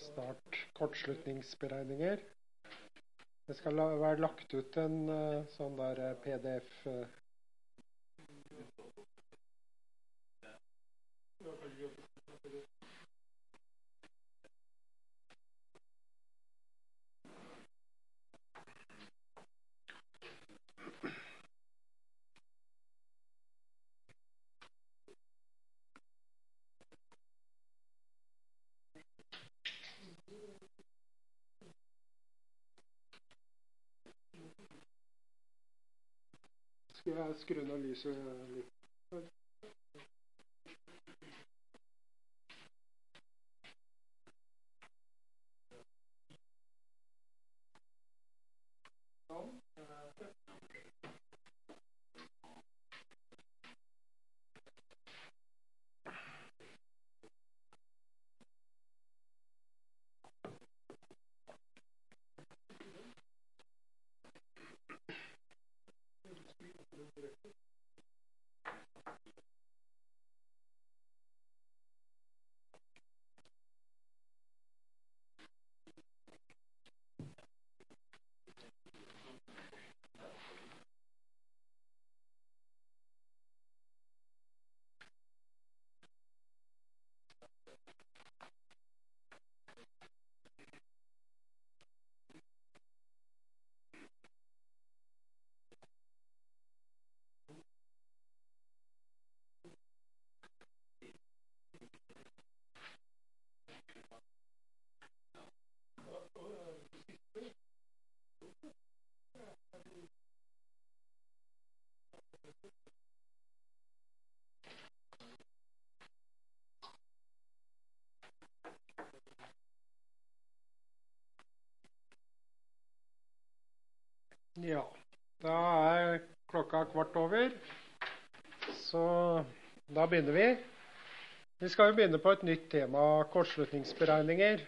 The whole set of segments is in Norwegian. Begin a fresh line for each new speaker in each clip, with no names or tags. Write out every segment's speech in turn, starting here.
start kortslutningsberegninger. Det skal være lagt ut en sånn der PDF. Skal jeg skru ned lyset litt? Ja, da er klokka 15:15, så da begynner vi. Vi skal jo begynne på et nytt tema, kortslutningsberegninger.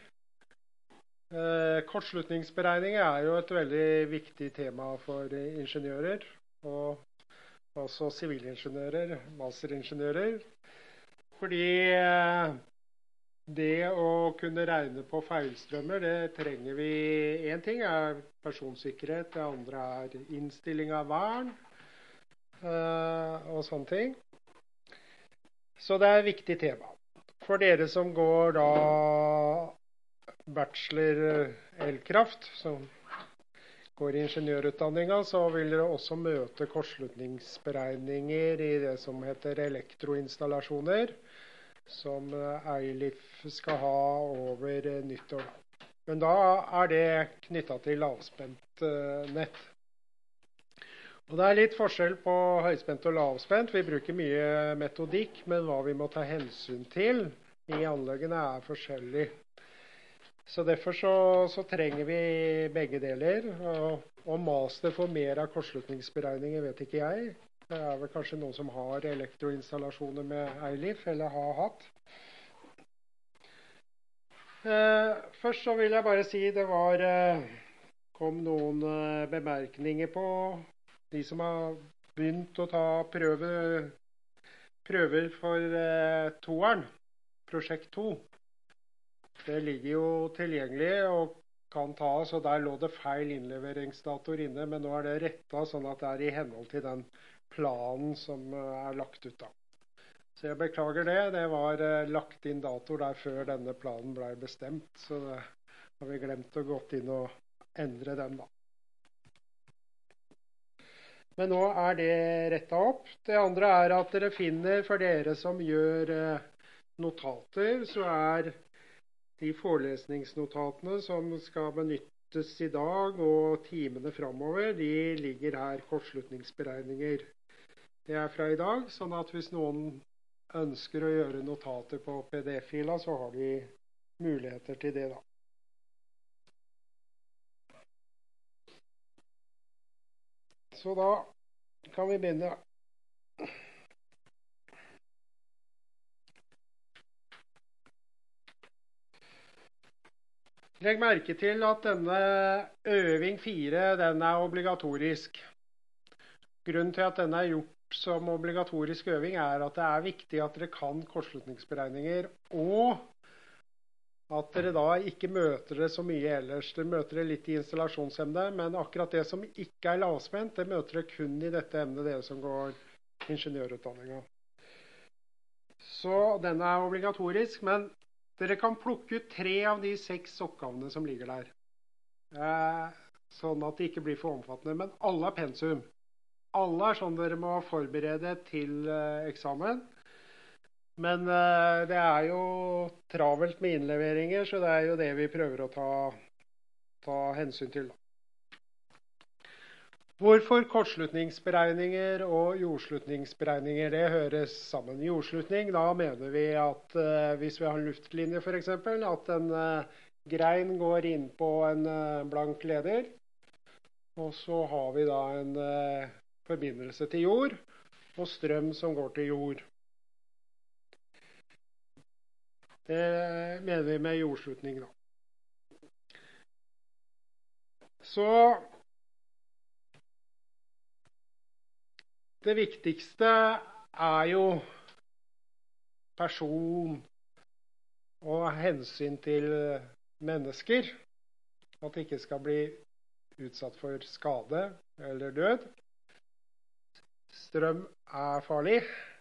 Kortslutningsberegninger er jo et veldig viktig tema for ingeniører, og også sivilingeniører, masteringeniører. Fordi det å kunne regne på feilstrømmer, det trenger vi. En ting er personsikkerhet, det andre er innstilling av vern og sånne ting. Så det er et viktig tema. For dere som går da bachelor elkraft, som går i ingeniørutdanningen, så vil dere også møte kortslutningsberegninger i det som heter elektroinstallasjoner, som Eilif skal ha over nyttår. Men da er det knyttet til lavspent nett. Og det er litt forskjell på høyspent og lavspent. Vi bruker mye metodikk, men hva vi må ta hensyn til i anleggene er forskjellig. Så derfor så trenger vi begge deler. Og master for mer av kortslutningsberegninger vet ikke jeg. Det er vel kanskje noen som har elektroinstallasjoner med Eilif, eller har hatt. Først så vil jeg bare si det kom noen bemerkninger på de som har begynt å ta prøver for toeren, prosjekt 2. Det ligger jo tilgjengelig og kan tas, og der lå det feil innleveringsdatoer inne, men nå er det rettet sånn at det er i henhold til den planen som er lagt ut da. Så jeg beklager det. Det var lagt inn datoer der før denne planen ble bestemt, så det har vi glemt å gå inn og endre den da. Men nå er det rettet opp. Det andre er at dere finner, for dere som gjør notater, så er de forelesningsnotatene som skal benyttes i dag og timene fremover, de ligger her, kortslutningsberegninger. Det er fra i dag, sånn at hvis noen ønsker å gjøre notater på PDF-fila, så har de muligheter til det da. Så da kan vi begynne. Legg merke til at denne øving 4, den er obligatorisk. Grunnen til at den er gjort som obligatorisk øving er at det er viktig at dere kan kortslutningsberegninger og At dere da ikke møter det så mye ellers. Dere møter det litt i installasjonsemne, men akkurat det som ikke er lavspent, det møter dere kun i dette emnet, dere som går ingeniørutdanningen. Så denne er obligatorisk, men dere kan plukke ut 3 av de 6 oppgavene som ligger der. Sånn at det ikke blir for omfattende, men alle er pensum. Alle er sånn dere må forberede til eksamen. Men det er jo travelt med innleveringer, så det er jo det vi prøver å ta hensyn til. Hvorfor kortslutningsberegninger og jordslutningsberegninger? Det høres sammen. Jordslutning, da mener vi at hvis vi har en luftlinje for eksempel, at en grein går inn på en blank leder, og så har vi da en forbindelse til jord, og strøm som går til jord. Det mener vi med jordslutning da. Så det viktigste er jo person og hensyn til mennesker. At de ikke skal bli utsatt for skade eller død. Strøm er farlig.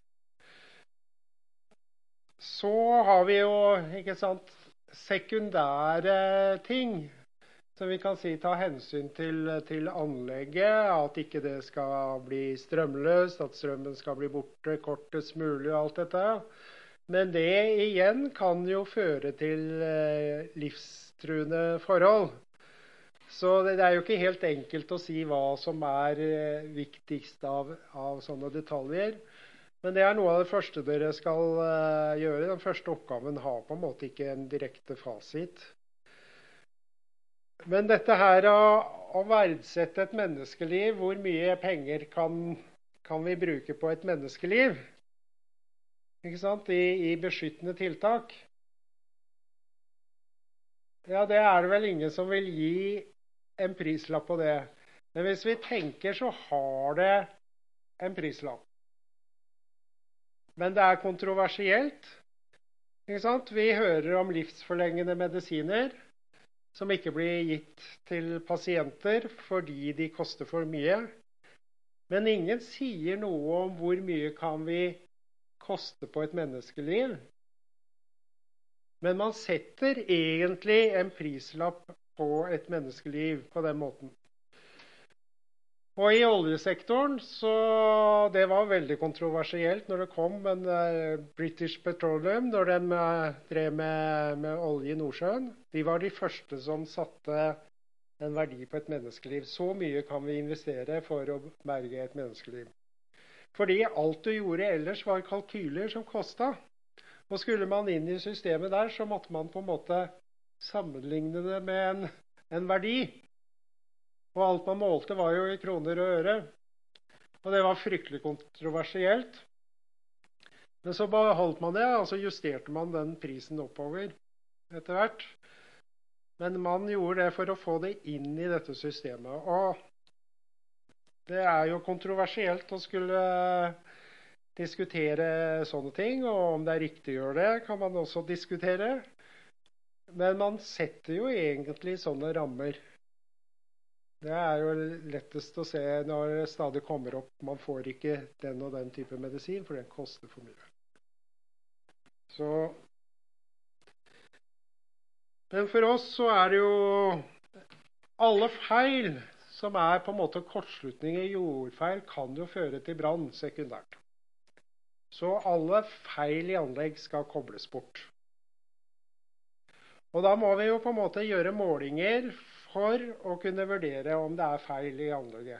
Så har vi jo, ikke sant, sekundære ting som vi kan si ta hensyn til anlegget, at ikke det skal bli strømløst, at strømmen skal bli borte kortest mulig og alt dette. Men det igjen kan jo føre til livstruende forhold. Så det er jo ikke helt enkelt å si hva som er viktigst av sånne detaljer. Men det er noe av det første dere skal gjøre. Den første oppgaven har på en måte ikke en direkte fasit. Men dette her å verdsette et menneskeliv, hvor mye penger kan vi bruke på et menneskeliv? Ikke sant? I beskyttende tiltak. Ja, det er det vel ingen som vil gi en prislapp på det. Men hvis vi tenker, så har det en prislapp. Men det er kontroversielt. Ikke sant? Vi hører om livsforlengende medisiner som ikke blir gitt til pasienter fordi de koster for mye. Men ingen sier noe om hvor mye kan vi koste på et menneskeliv. Men man setter egentlig en prislapp på et menneskeliv på den måten. Og i oljesektoren, så det var veldig kontroversielt når det kom, men British Petroleum, når de drev med olje i Nordsjøen, de var de første som satte en verdi på et menneskeliv. Så mye kan vi investere for å berge et menneskeliv. Fordi alt du gjorde ellers var kalkyler som kostet. Og skulle man inn i systemet der, så måtte man på en måte sammenligne det med en verdi. Og alt man målte var jo i kroner og øre. Og det var fryktelig kontroversielt. Men så beholdt man det, og så justerte man den prisen oppover etter hvert. Men man gjorde det for å få det inn i dette systemet. Og det er jo kontroversielt å skulle diskutere sånne ting, og om det er riktig å gjøre det, kan man også diskutere. Men man setter jo egentlig sånne rammer. Det er jo lettest å se når det stadig kommer opp, man får ikke den og den type medisin, for den koster for mye. Så, men for oss så er det jo alle feil som er på en måte kortslutninger, jordfeil, kan jo føre til brann sekundært. Så alle feil i anlegg skal kobles bort. Og da må vi jo på en måte gjøre målinger for å kunne vurdere om det er feil i anlegget.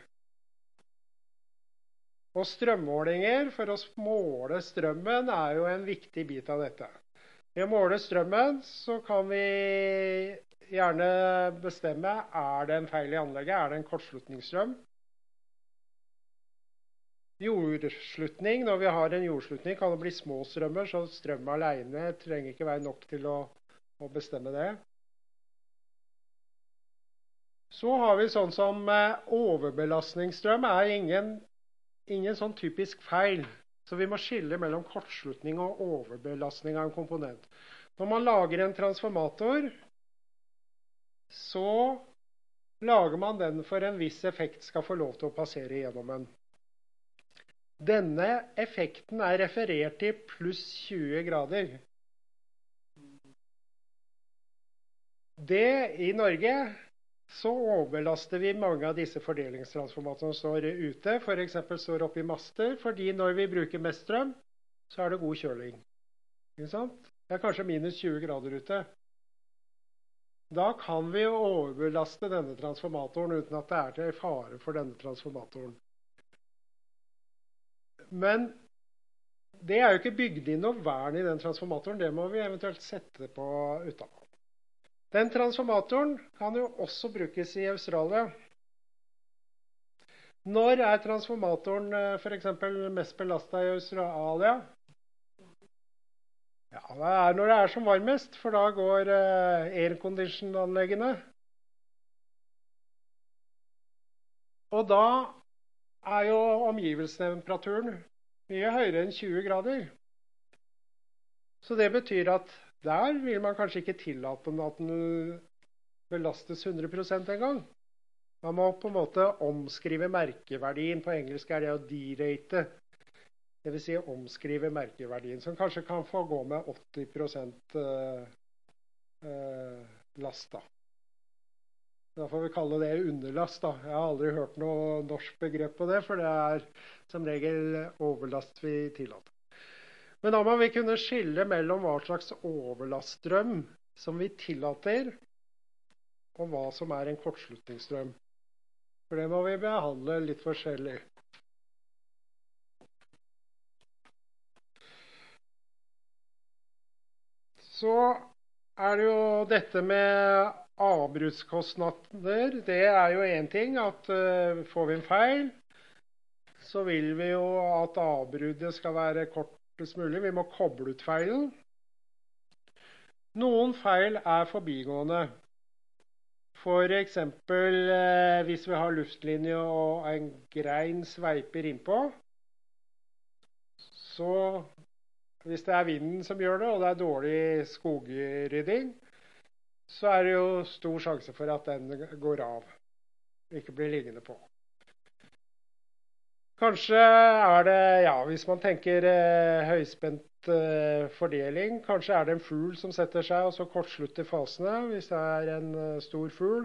Og strømmålinger, for å måle strømmen, er jo en viktig bit av dette. Ved å måle strømmen, så kan vi gjerne bestemme, er det en feil i anlegget, er det en kortslutningsstrøm? Jordslutning, når vi har en jordslutning, kan det bli små strømmer, så strøm alene trenger ikke være nok til å bestemme det. Så har vi sånn som overbelastningsstrøm er ingen sånn typisk feil. Så vi må skille mellom kortslutning og overbelastning av en komponent. Når man lager en transformator, så lager man den for en viss effekt skal få lov til å passere gjennom den. Denne effekten er referert til pluss 20 grader. I Norge så overbelaster vi mange av disse fordelingstransformatorene som står ute. For eksempel står oppe i master, fordi når vi bruker mest strøm, så er det god kjøling. Ikke sant? Det er kanskje minus 20 grader ute. Da kan vi jo overbelaste denne transformatoren uten at det er til fare for denne transformatoren. Men det er jo ikke bygd inn noe vern i den transformatoren. Det må vi eventuelt sette på utenpå. Den transformatoren kan jo også brukes i Australia. Når er transformatoren for eksempel mest belastet i Australia? Ja, det er når det er som varmest, for da går aircondition-anleggene. Og da er jo omgivelsestemperaturen mye høyere enn 20 grader. Så det betyr at der vil man kanskje ikke tillate at den belastes 100% en gang. Man må på en måte omskrive merkeverdien. På engelsk er det å derate. Det vil si omskrive merkeverdien, som kanskje kan få gå med 80% last. Da. Da får vi kalle det underlast. Da. Jeg har aldri hørt noe norsk begrep på det, for det er som regel overlast vi tillater. Men da må vi kunne skille mellom hva slags overlaststrøm som vi tillater, og hva som er en kortslutningsstrøm. For det må vi behandle litt forskjellig. Så er det jo dette med avbruddskostnader. Det er jo en ting at får vi en feil, så vil vi jo at avbruddet skal være kortest mulig. Vi må koble ut feilen. Noen feil er forbigående. For eksempel hvis vi har luftlinje og en grein sveiper innpå, så hvis det er vinden som gjør det, og det er dårlig skogrydding, så er det jo stor sjanse for at den går av, ikke blir liggende på. Kanskje er det, ja, hvis man tenker høyspent fordeling, kanskje er det en fugl som setter seg og så kortslutter fasene, hvis det er en stor fugl.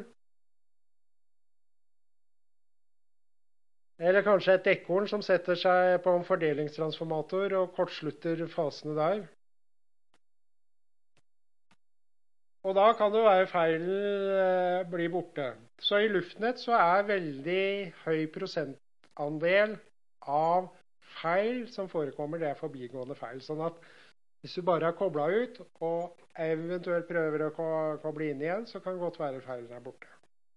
Eller kanskje et ekorn som setter seg på en fordelingstransformator og kortslutter fasene der. Og da kan det være feilen bli borte. Så i luftnett så er veldig høy prosentandel av feil som forekommer, det er forbigående feil. Sånn at hvis du bare har koblet ut, og eventuelt prøver å koble inn igjen, så kan det godt være feilen er borte.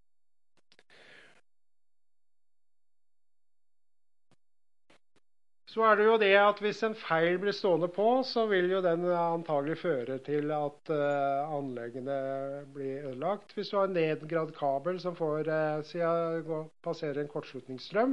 Så er det jo det at hvis en feil blir stående på, så vil jo den antagelig føre til at anleggene blir ødelagt. Hvis du har en nedgravd kabel som får passere en kortslutningsstrøm,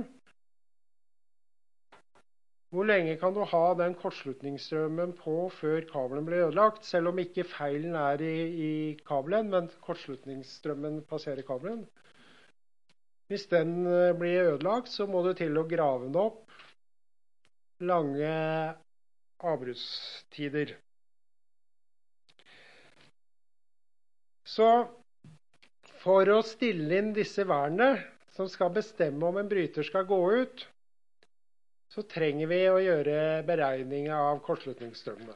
hvor lenge kan du ha den kortslutningsstrømmen på før kabelen blir ødelagt, selv om ikke feilen er i kabelen, men kortslutningsstrømmen passerer kabelen? Hvis den blir ødelagt, så må du til å grave den opp lange avbruddstider. Så for å stille inn disse vernene som skal bestemme om en bryter skal gå ut, så trenger vi å gjøre beregninger av kortslutningsstrømmene.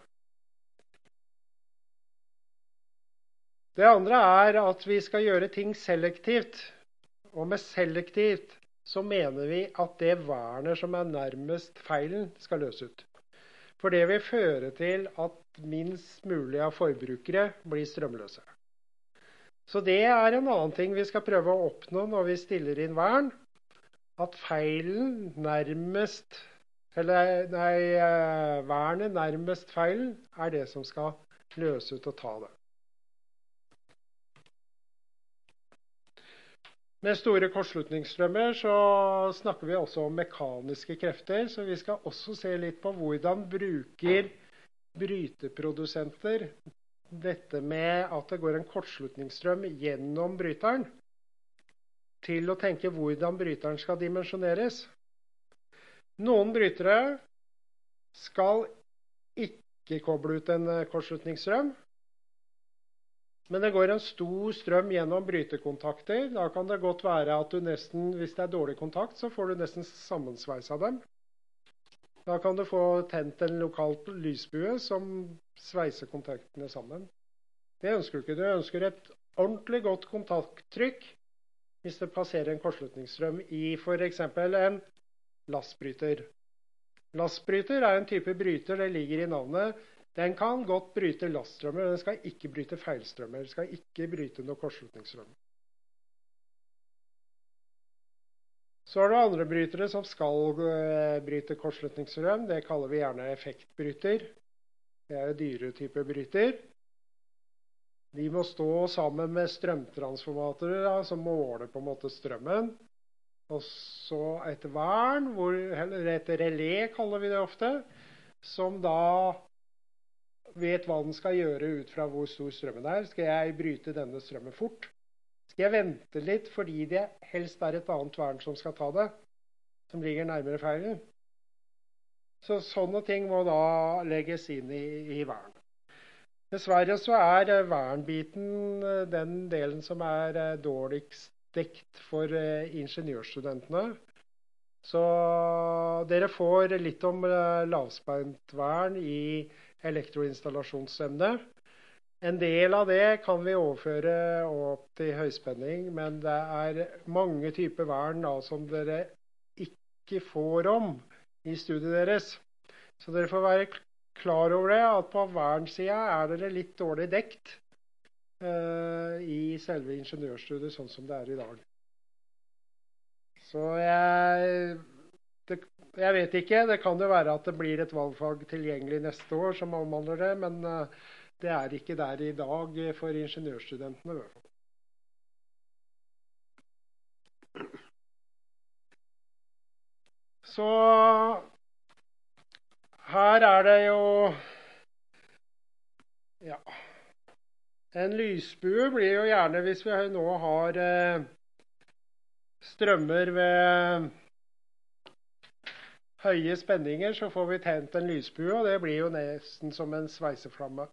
Det andre er at vi skal gjøre ting selektivt. Og med selektivt så mener vi at det vernet som er nærmest feilen skal løse ut. For det vil føre til at minst mulig av forbrukere blir strømløse. Så det er en annen ting vi skal prøve å oppnå når vi stiller inn vern. At feilen nærmest, vernet nærmest feilen er det som skal løse ut og ta det. Med store kortslutningsstrømmer så snakker vi også om mekaniske krefter, så vi skal også se litt på hvordan bruker bryteprodusenter dette med at det går en kortslutningsstrøm gjennom bryteren, til å tenke hvordan bryteren skal dimensjoneres. Noen brytere skal ikke koble ut en kortslutningsstrøm, men det går en stor strøm gjennom brytekontakter. Da kan det godt være at du nesten, hvis det er dårlig kontakt, så får du nesten sammensveis av dem. Da kan du få tent en lokal lysbue som sveiser kontaktene sammen. Det ønsker du ikke. Du ønsker et ordentlig godt kontakttrykk hvis det passerer en kortslutningsstrøm i for eksempel en lastbryter. Lastbryter er en type bryter, det ligger i navnet. Den kan godt bryte laststrømmer, men den skal ikke bryte feilstrømmer. Den skal ikke bryte noe kortslutningsstrøm. Så har du andre brytere som skal bryte kortslutningsstrøm. Det kaller vi gjerne effektbryter. Det er jo dyre type bryter. De må stå sammen med strømtransformatorer da, som måler på en måte strømmen. Og så et vern, eller et relé kaller vi det ofte, som da vet hva den skal gjøre ut fra hvor stor strømmen er. Skal jeg bryte denne strømmen fort? Skal jeg vente litt fordi det helst er et annet vern som skal ta det, som ligger nærmere feilen? Så sånne ting må da legges inn i vern. Dessverre så er vernbiten den delen som er dårligst dekt for ingeniørstudentene. Så dere får litt om lavspent vern i elektroinstallasjonsemne. En del av det kan vi overføre opp til høyspenning, men det er mange typer vern da, som dere ikke får om i studiet deres. Så dere får være klar over det, at på vernsiden er dere litt dårlig dekt i selve ingeniørstudiet, sånn som det er i dag. Så jeg vet ikke, det kan jo være at det blir et valgfag tilgjengelig neste år som omhandler det, men det er ikke der i dag for ingeniørstudentene. Så her er det jo ja, en lysbue blir jo gjerne, hvis vi nå har strømmer ved høye spenninger, så får vi tent en lysbue, og det blir jo nesten som en sveiseflamme.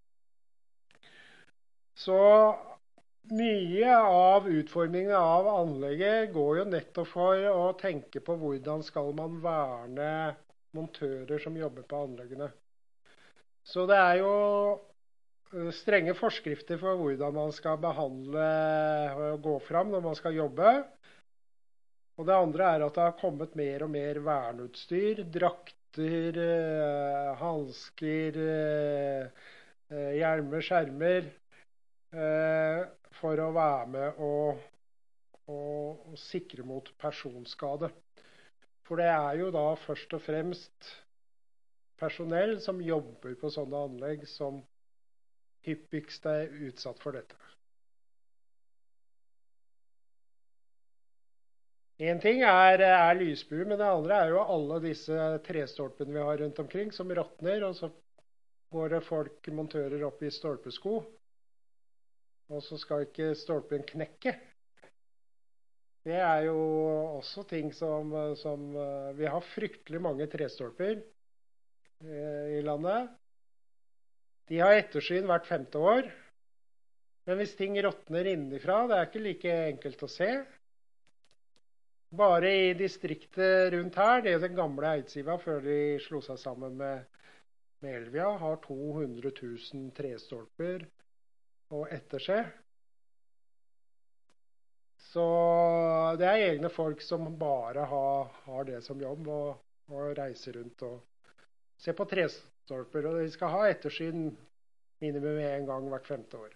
Så mye av utformingen av anlegget går jo nettopp for å tenke på hvordan skal man verne montører som jobber på anleggene. Så det er jo strenge forskrifter for hvordan man skal behandle og gå fram når man skal jobbe. Og det andre er at det har kommet mer og mer verneutstyr, drakter, hansker, hjelmer, skjermer, for å være med og sikre mot personskade. For det er jo da først og fremst personell som jobber på sånne anlegg som hyppigst er utsatt for dette. En ting er lysbue, men det andre er jo alle disse trestolpene vi har rundt omkring som råtner, og så går det folk, montører opp i stolpesko. Og så skal ikke stolpen knekke. Det er jo også ting som vi har fryktelig mange trestolper i landet. De har ettersyn hvert 5. år. Men hvis ting råtner innenfra, det er ikke like enkelt å se. Bare i distriktet rundt her, det er den gamle Eidsiva før de slo seg sammen med Elvia, har 200 000 trestolper og etterse. Så det er egne folk som bare har det som jobb og reiser rundt og ser på trestolper, og de skal ha ettersyn minimum en gang hvert 5. år.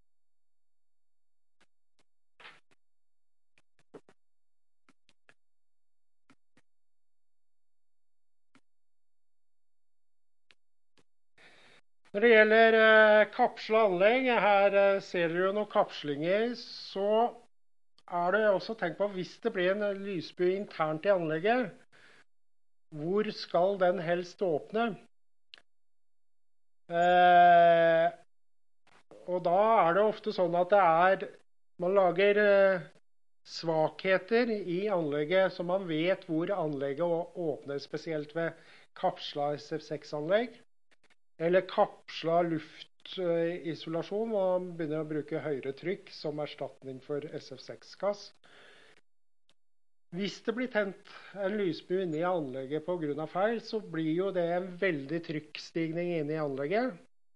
Når det gjelder kapsla anlegg, her ser dere jo noen kapslinger, så er det også tenkt på hvis det blir en lysbue internt i anlegget, hvor skal den helst åpne? Og da det ofte sånn at man lager svakheter i anlegget, så man vet hvor anlegget åpner, spesielt ved kapsla SF6-anlegg, eller kapsla luftisolasjon, hvor man begynner å bruke høyere trykk som erstatning for SF6-gass. Hvis det blir tent en lysbue inne i anlegget på grunn av feil, så blir jo det en veldig trykkstigning inne i anlegget.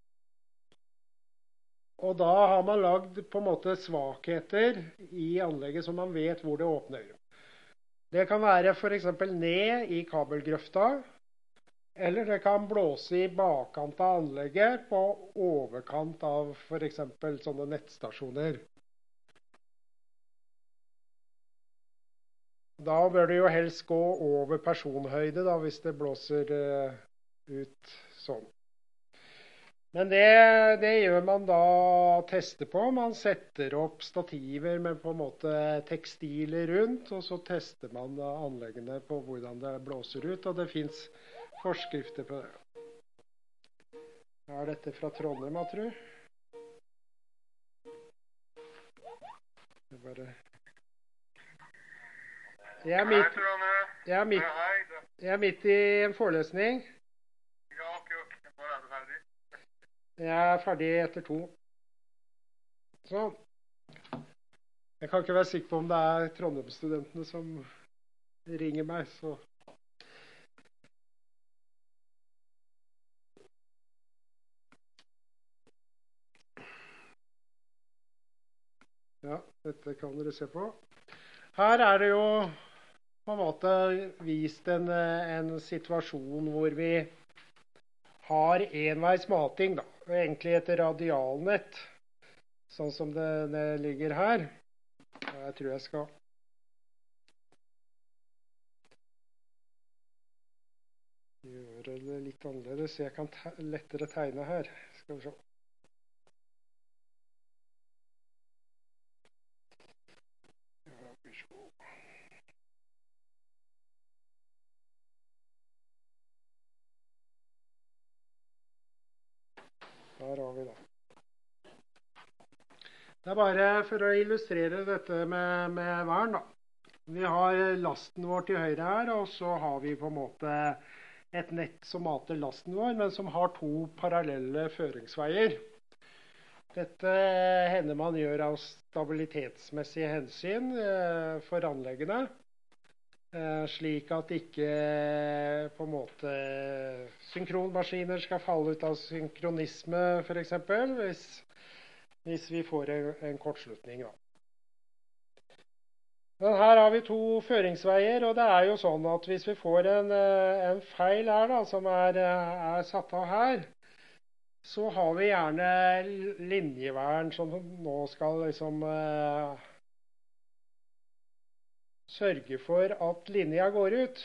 Og da har man lagd på en måte svakheter i anlegget som man vet hvor det åpner. Det kan være for eksempel ned i kabelgrøfta, eller det kan blåse i bakkant av anlegget på overkant av for eksempel sånne nettstasjoner. Da bør det jo helst gå over personhøyde da, hvis det blåser ut sånn. Men det gjør man da tester på. Man setter opp stativer med på en måte tekstiler rundt, og så tester man da anleggene på hvordan det blåser ut, og det finnes forskrifter på det. Er dette fra Trondheim, jeg tror? Jeg er midt i en forelesning. Jeg er ferdig etter 2. Sånn. Jeg kan ikke være sikker på om det er Trondheim-studentene som ringer meg, så... Ja, dette kan dere se på. Her er det jo på en måte vist en situasjon hvor vi har enveis mating da, egentlig et radialnett, sånn som det ligger her. Jeg tror jeg skal gjøre det litt annerledes, så jeg kan lettere tegne her. Skal vi se. Der har vi det. Det er bare for å illustrere dette med vern da. Vi har lasten vår til høyre her, og så har vi på en måte et nett som mater lasten vår, men som har 2 parallelle føringsveier. Dette hender man gjør av stabilitetsmessige hensyn for anleggene, slik at ikke på en måte synkronmaskiner skal falle ut av synkronisme, for eksempel, hvis vi får en kortslutning da. Men her har vi 2 føringsveier, og det er jo sånn at hvis vi får en feil her da, som er satt av her, så har vi gjerne linjevern som nå skal liksom sørge for at linja går ut.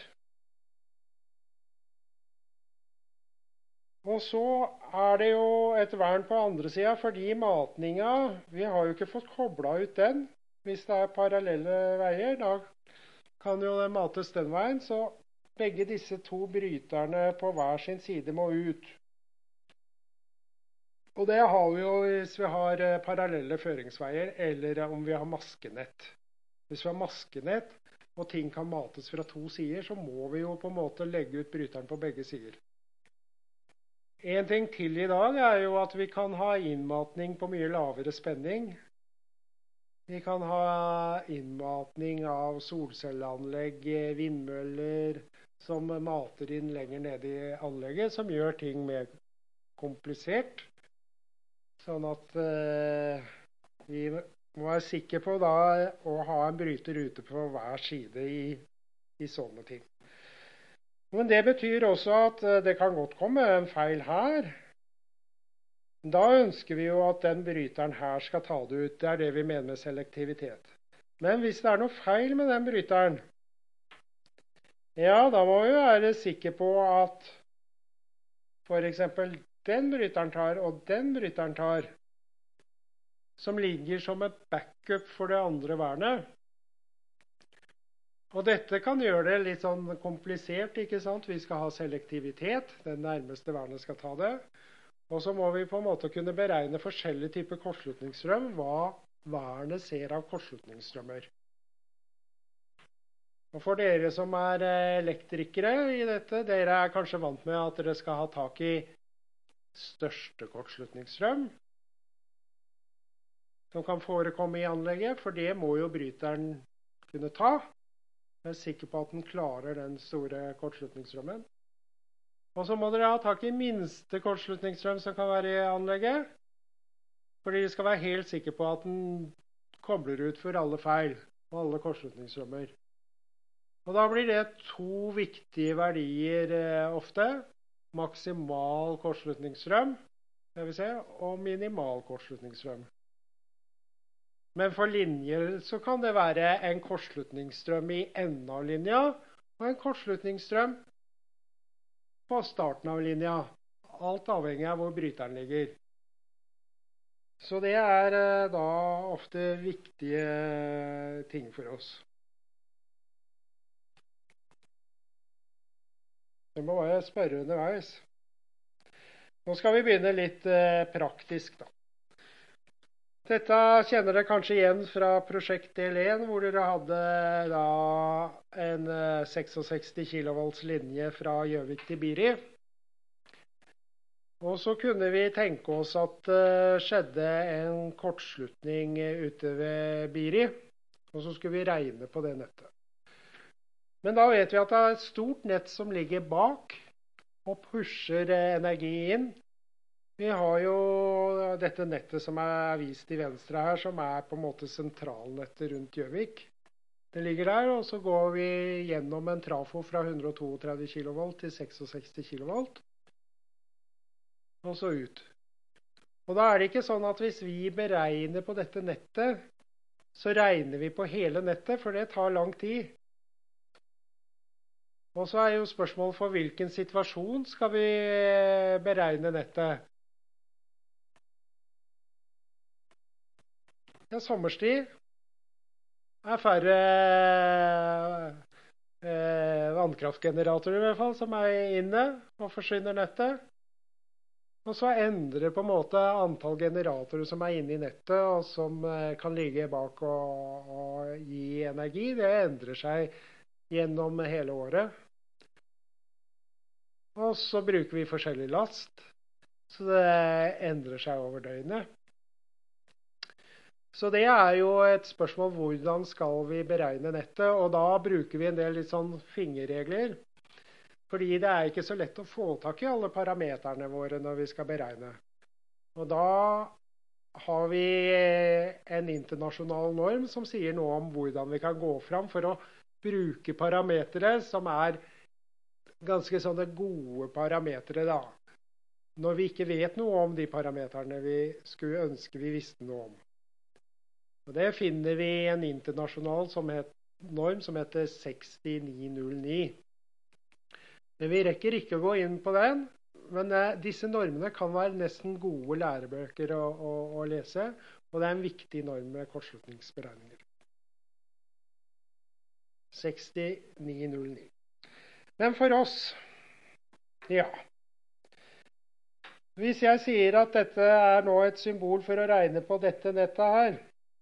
Og så er det jo et vern på andre siden, fordi matninga, vi har jo ikke fått koblet ut den. Hvis det er parallelle veier, da kan jo det mates den veien, så begge disse 2 bryterne på hver sin side må ut. Og det har vi jo hvis vi har parallelle føringsveier, eller om vi har maskenett. Hvis vi har maskenett, og ting kan mates fra 2 sider, så må vi jo på en måte legge ut bryteren på begge sider. En ting til i dag er jo at vi kan ha innmatning på mye lavere spenning. Vi kan ha innmatning av solcelleanlegg, vindmøller, som mater inn lenger ned i anlegget, som gjør ting mer komplisert. Sånn at vi må være sikre på da, å ha en bryter ute på hver side i sånne ting. Men det betyr også at det kan godt komme en feil her. Da ønsker vi jo at den bryteren her skal ta det ut. Det er det vi mener med selektivitet. Men hvis det er noe feil med den bryteren, ja, da må vi være sikre på at for eksempel den bryteren tar, og den bryteren tar, som ligger som et backup for det andre vernet. Og dette kan gjøre det litt sånn komplisert, ikke sant? Vi skal ha selektivitet, den nærmeste vernet skal ta det. Og så må vi på en måte kunne beregne forskjellige typer kortslutningsstrøm, hva vernet ser av kortslutningsstrømmer. Og for dere som elektrikere i dette, dere kanskje vant med at dere skal ha tak i største kortslutningsstrøm som kan forekomme i anlegget, for det må jo bryteren kunne ta. Jeg er sikker på at den klarer den store kortslutningsstrømmen. Og så må dere ha tak i minste kortslutningsstrøm som kan være i anlegget, fordi dere skal være helt sikre på at den kobler ut for alle feil og alle kortslutningsstrømmer. Og da blir det to viktige verdier ofte. Maksimal kortslutningsstrøm, det vil si, og minimal kortslutningsstrøm. Men for linjer så kan det være en kortslutningsstrøm i enden av linja, og en kortslutningsstrøm på starten av linja. Alt avhengig av hvor bryteren ligger. Så det da ofte viktige ting for oss. Jeg må bare spørre underveis. Nå skal vi begynne litt praktisk da. Dette kjenner dere kanskje igjen fra prosjekt del 1, hvor dere hadde da en 66 kV linje fra Gjøvik til Biri. Og så kunne vi tenke oss at det skjedde en kortslutning ute ved Biri, og så skulle vi regne på det nettet. Men da vet vi at det et stort nett som ligger bak og pusher energi inn. Vi har jo dette nettet som vist i venstre her, som på en måte sentralnettet rundt Gjøvik. Det ligger der, og så går vi gjennom en trafo fra 132 kV til 66 kV. Og så ut. Og da det ikke sånn at hvis vi beregner på dette nettet, så regner vi på hele nettet, for det tar lang tid. Og så jo spørsmålet for hvilken situasjon skal vi beregne nettet. Ja, sommerstid færre vannkraftgeneratorer i hvert fall som inne og forsvinner nettet. Og så endrer på en måte antall generatorer som inne i nettet og som kan ligge bak og gi energi. Det endrer seg gjennom hele året. Og så bruker vi forskjellig last, så det endrer seg over døgnet. Så det jo et spørsmål hvordan skal vi beregne nettet, og da bruker vi en del litt sånn fingerregler, fordi det ikke så lett å få tak i alle parameterne våre når vi skal beregne. Og da har vi en internasjonal norm som sier noe om hvordan vi kan gå fram for å bruke parametere som ganske sånne gode parametere da, når vi ikke vet noe om de parameterne vi skulle ønske vi visste noe om. Og det finner vi i en internasjonal norm som heter 6909. Men vi rekker ikke å gå inn på den, men disse normene kan være nesten gode lærebøker å lese, og det en viktig norm med kortslutningsberegninger. 6909. Men for oss, ja. Hvis jeg sier at dette nå et symbol for å regne på dette nettet her,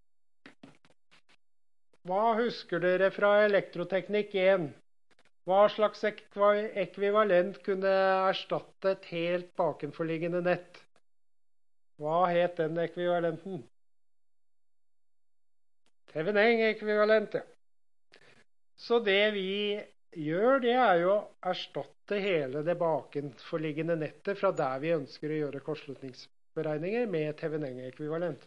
hva husker dere fra elektroteknikk 1? Hva slags ekvivalent kunne erstatte et helt bakenforliggende nett? Hva het den ekvivalenten? Thevenin-ekvivalent, ja. Så det vi gjør, det jo å erstatte hele det bakenforliggende nettet fra der vi ønsker å gjøre kortslutningsberegninger med Thevenin-ekvivalent.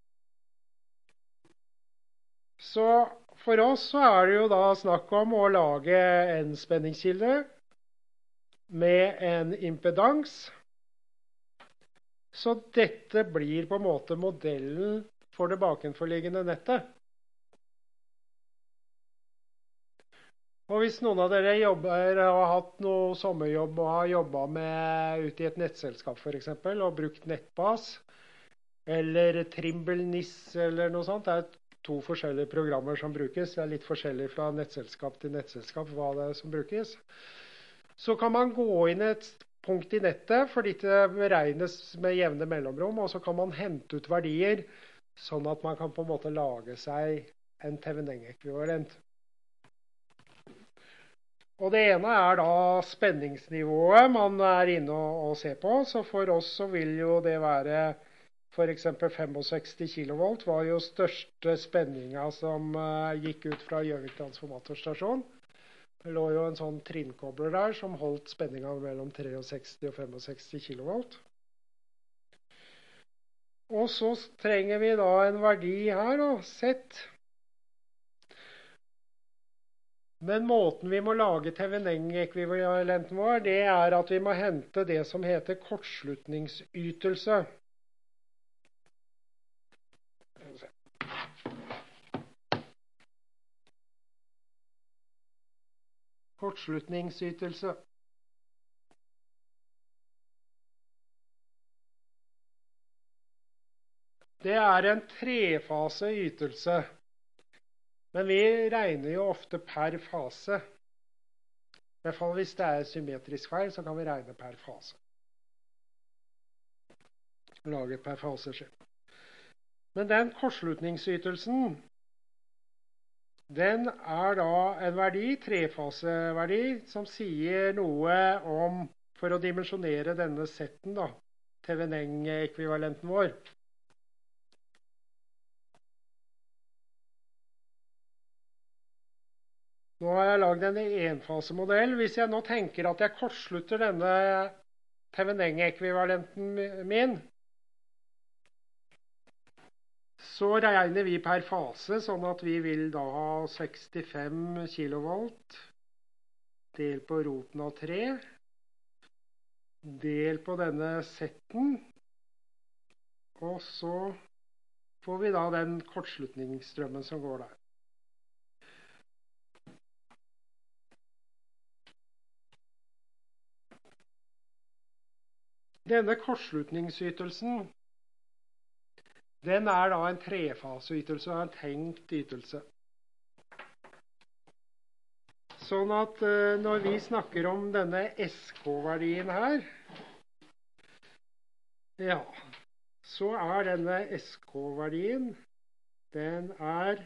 Så for oss så det jo da snakk om å lage en spenningskilde med en impedans. Så dette blir på en måte modellen for det bakenforliggende nettet. Og hvis noen av dere har hatt noe sommerjobb og har jobbet ute i et nettselskap for eksempel, og brukt Nettbas, eller Trimble NIS eller noe sånt, det 2 forskjellige programmer som brukes. Det litt forskjellig fra nettselskap til nettselskap hva det som brukes. Så kan man gå inn et punkt i nettet, fordi det beregnes med jevne mellomrom, og så kan man hente ut verdier, sånn at man kan på en måte lage seg en TVNeng-ekvivalent. Og det ene er da spenningsnivået man er inne og ser på, så for oss så vil jo det være for eksempel 65 kilovolt var jo største spenninga som gikk ut fra Gjøvik transformatorstasjon. Det lå jo en sånn trinnkobler der som holdt spenninga mellom 63 og 65 kilovolt. Og så trenger vi da en verdi her, da, Z. Men måten vi må lage TVNeng-ekvivalenten vår, det er at vi må hente det som heter kortslutningsytelse. Kortslutningsytelse. Det er en trefase ytelse, men vi regner jo ofte per fase. I hvert fall hvis det er symmetrisk feil, så kan vi regne per fase. Lage per faseskjema. Men den kortslutningsytelsen, den er da en verdi, trefaseverdi, som sier noe om, for å dimensjonere denne setten da, TVNeng-ekvivalenten vår. Nå har jeg laget en enfasemodell. Hvis jeg nå tenker at jeg kortslutter denne TVNeng-ekvivalenten min, så regner vi per fase, sånn at vi vil da ha 65 kilovolt, del på roten av 3, del på denne setten, og så får vi da den kortslutningsstrømmen som går der. Denne kortslutningsytelsen, den er da en trefaseytelse, en tenkt ytelse. Sånn at når vi snakker om denne SK-verdien her, ja, så er denne SK-verdien, den er,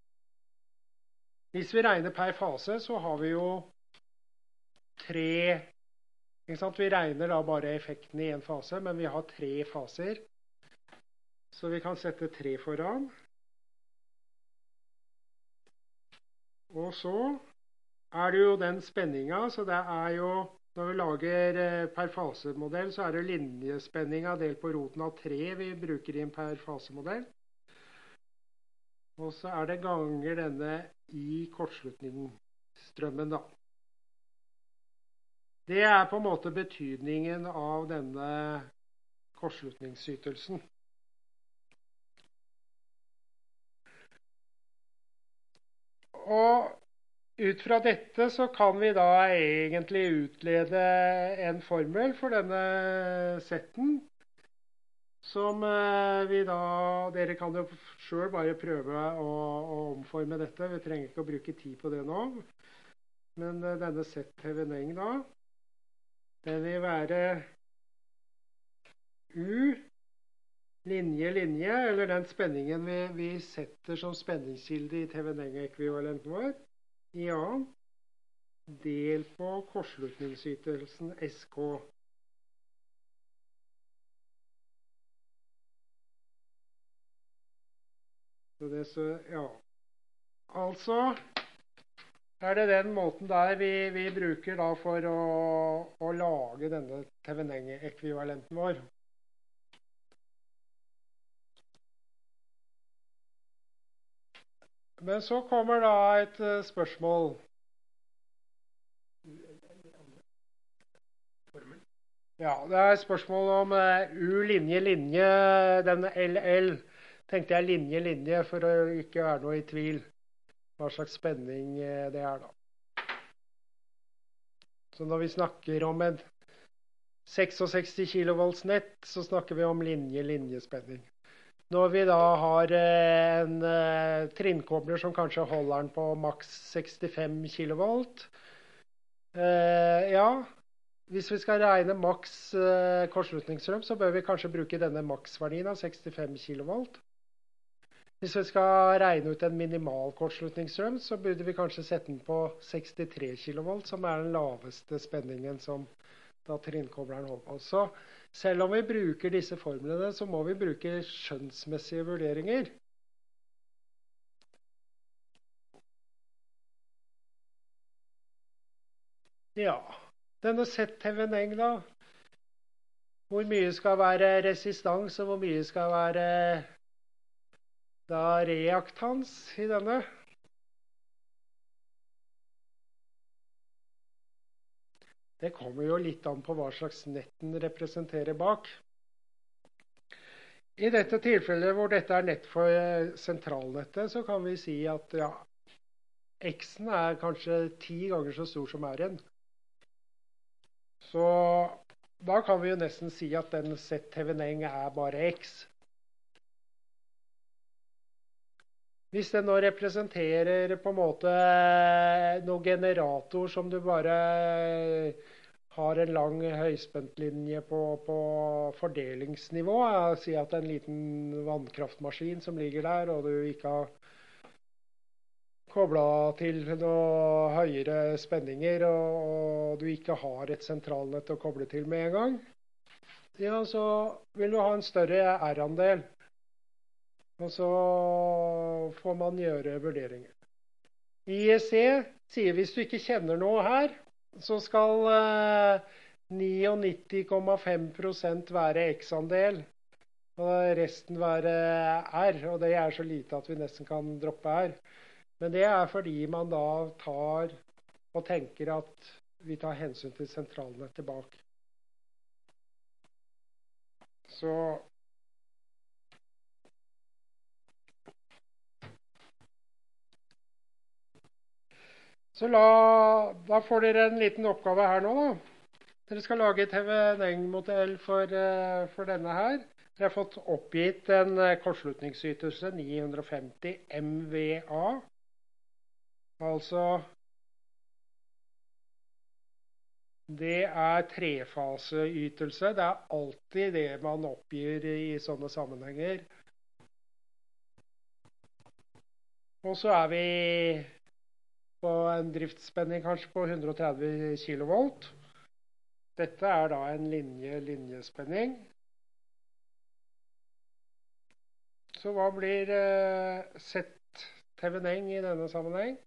hvis vi regner per fase, så har vi jo 3, ikke sant? Vi regner da bare effekten i en fase, men vi har 3 faser. Så vi kan sette 3 foran. Og så er det jo den spenninga, så det er jo, når vi lager per fasemodell, så er det linjespenninga delt på roten av 3 vi bruker i en per fasemodell. Og så er det ganger denne i kortslutningsstrømmen da. Det er på en måte betydningen av denne kortslutningsytelsen. Og ut fra dette så kan vi da egentlig utlede en formel for denne setten, som vi da, dere kan jo selv bare prøve å omforme dette, vi trenger ikke å bruke tid på det nå, men denne sett TVNeng da, den vil være U, linje, linje, eller den spenningen vi setter som spenningskilde i TVNeng-ekvivalenten vår, i A, del på kortslutningsytelsen SK. Så det så, ja. Altså er det den måten der vi bruker da for å lage denne TVNeng-ekvivalenten vår. Men så kommer da et spørsmål. Ja, det er et spørsmål om U, linje, linje, denne LL. Tenkte jeg linje, linje, for å ikke være noe i tvil hva slags spenning det er da. Så når vi snakker om en 66 kilovolts nett, så snakker vi om linje, linjespenning. Når vi da har en trinnkobler som kanskje holder den på maks 65 kilovolt, ja, hvis vi skal regne maks kortslutningsstrøm, så bør vi kanskje bruke denne maksverdien av 65 kilovolt. Hvis vi skal regne ut en minimal kortslutningsstrøm, så burde vi kanskje sette den på 63 kilovolt, som er den laveste spenningen som da trinnkobleren holder på. Så selv om vi bruker disse formlene, så må vi bruke skjønnsmessige vurderinger. Ja, denne ZTVNeng da, hvor mye skal være resistans og hvor mye skal være da reaktans i denne. Det kommer jo litt an på hva slags nett den representerer bak. I dette tilfellet hvor dette er nett for sentralnettet, så kan vi si at ja, X-en er kanskje 10 ganger så stor som R-en. Så da kan vi jo nesten si at den ZTVNeng er bare X. Hvis det nå representerer på en måte noen generator som du bare har en lang høyspentlinje på fordelingsnivå, si at det er en liten vannkraftmaskin som ligger der, og du ikke har koblet til noe høyere spenninger, og du ikke har et sentralnett å koble til med en gang, ja, så vil du ha en større R-andel. Og så får man gjøre vurderinger. IEC sier hvis du ikke kjenner noe her, så skal 99,5% være X-andel, og resten være R, og det er så lite at vi nesten kan droppe R. Men det er fordi man da tar og tenker at vi tar hensyn til sentralnettet bak. Så da får dere en liten oppgave her nå da. Dere skal lage TVNeng-modell for denne her. Dere har fått oppgitt en kortslutningsytelse 950 MVA. Altså, det er trefaseytelse. Det er alltid det man oppgir i sånne sammenhenger. Og så er vi på en driftsspenning kanskje på 130 kilovolt. Dette er da en linjespenning. Så hva blir ZTVNeng i denne sammenheng?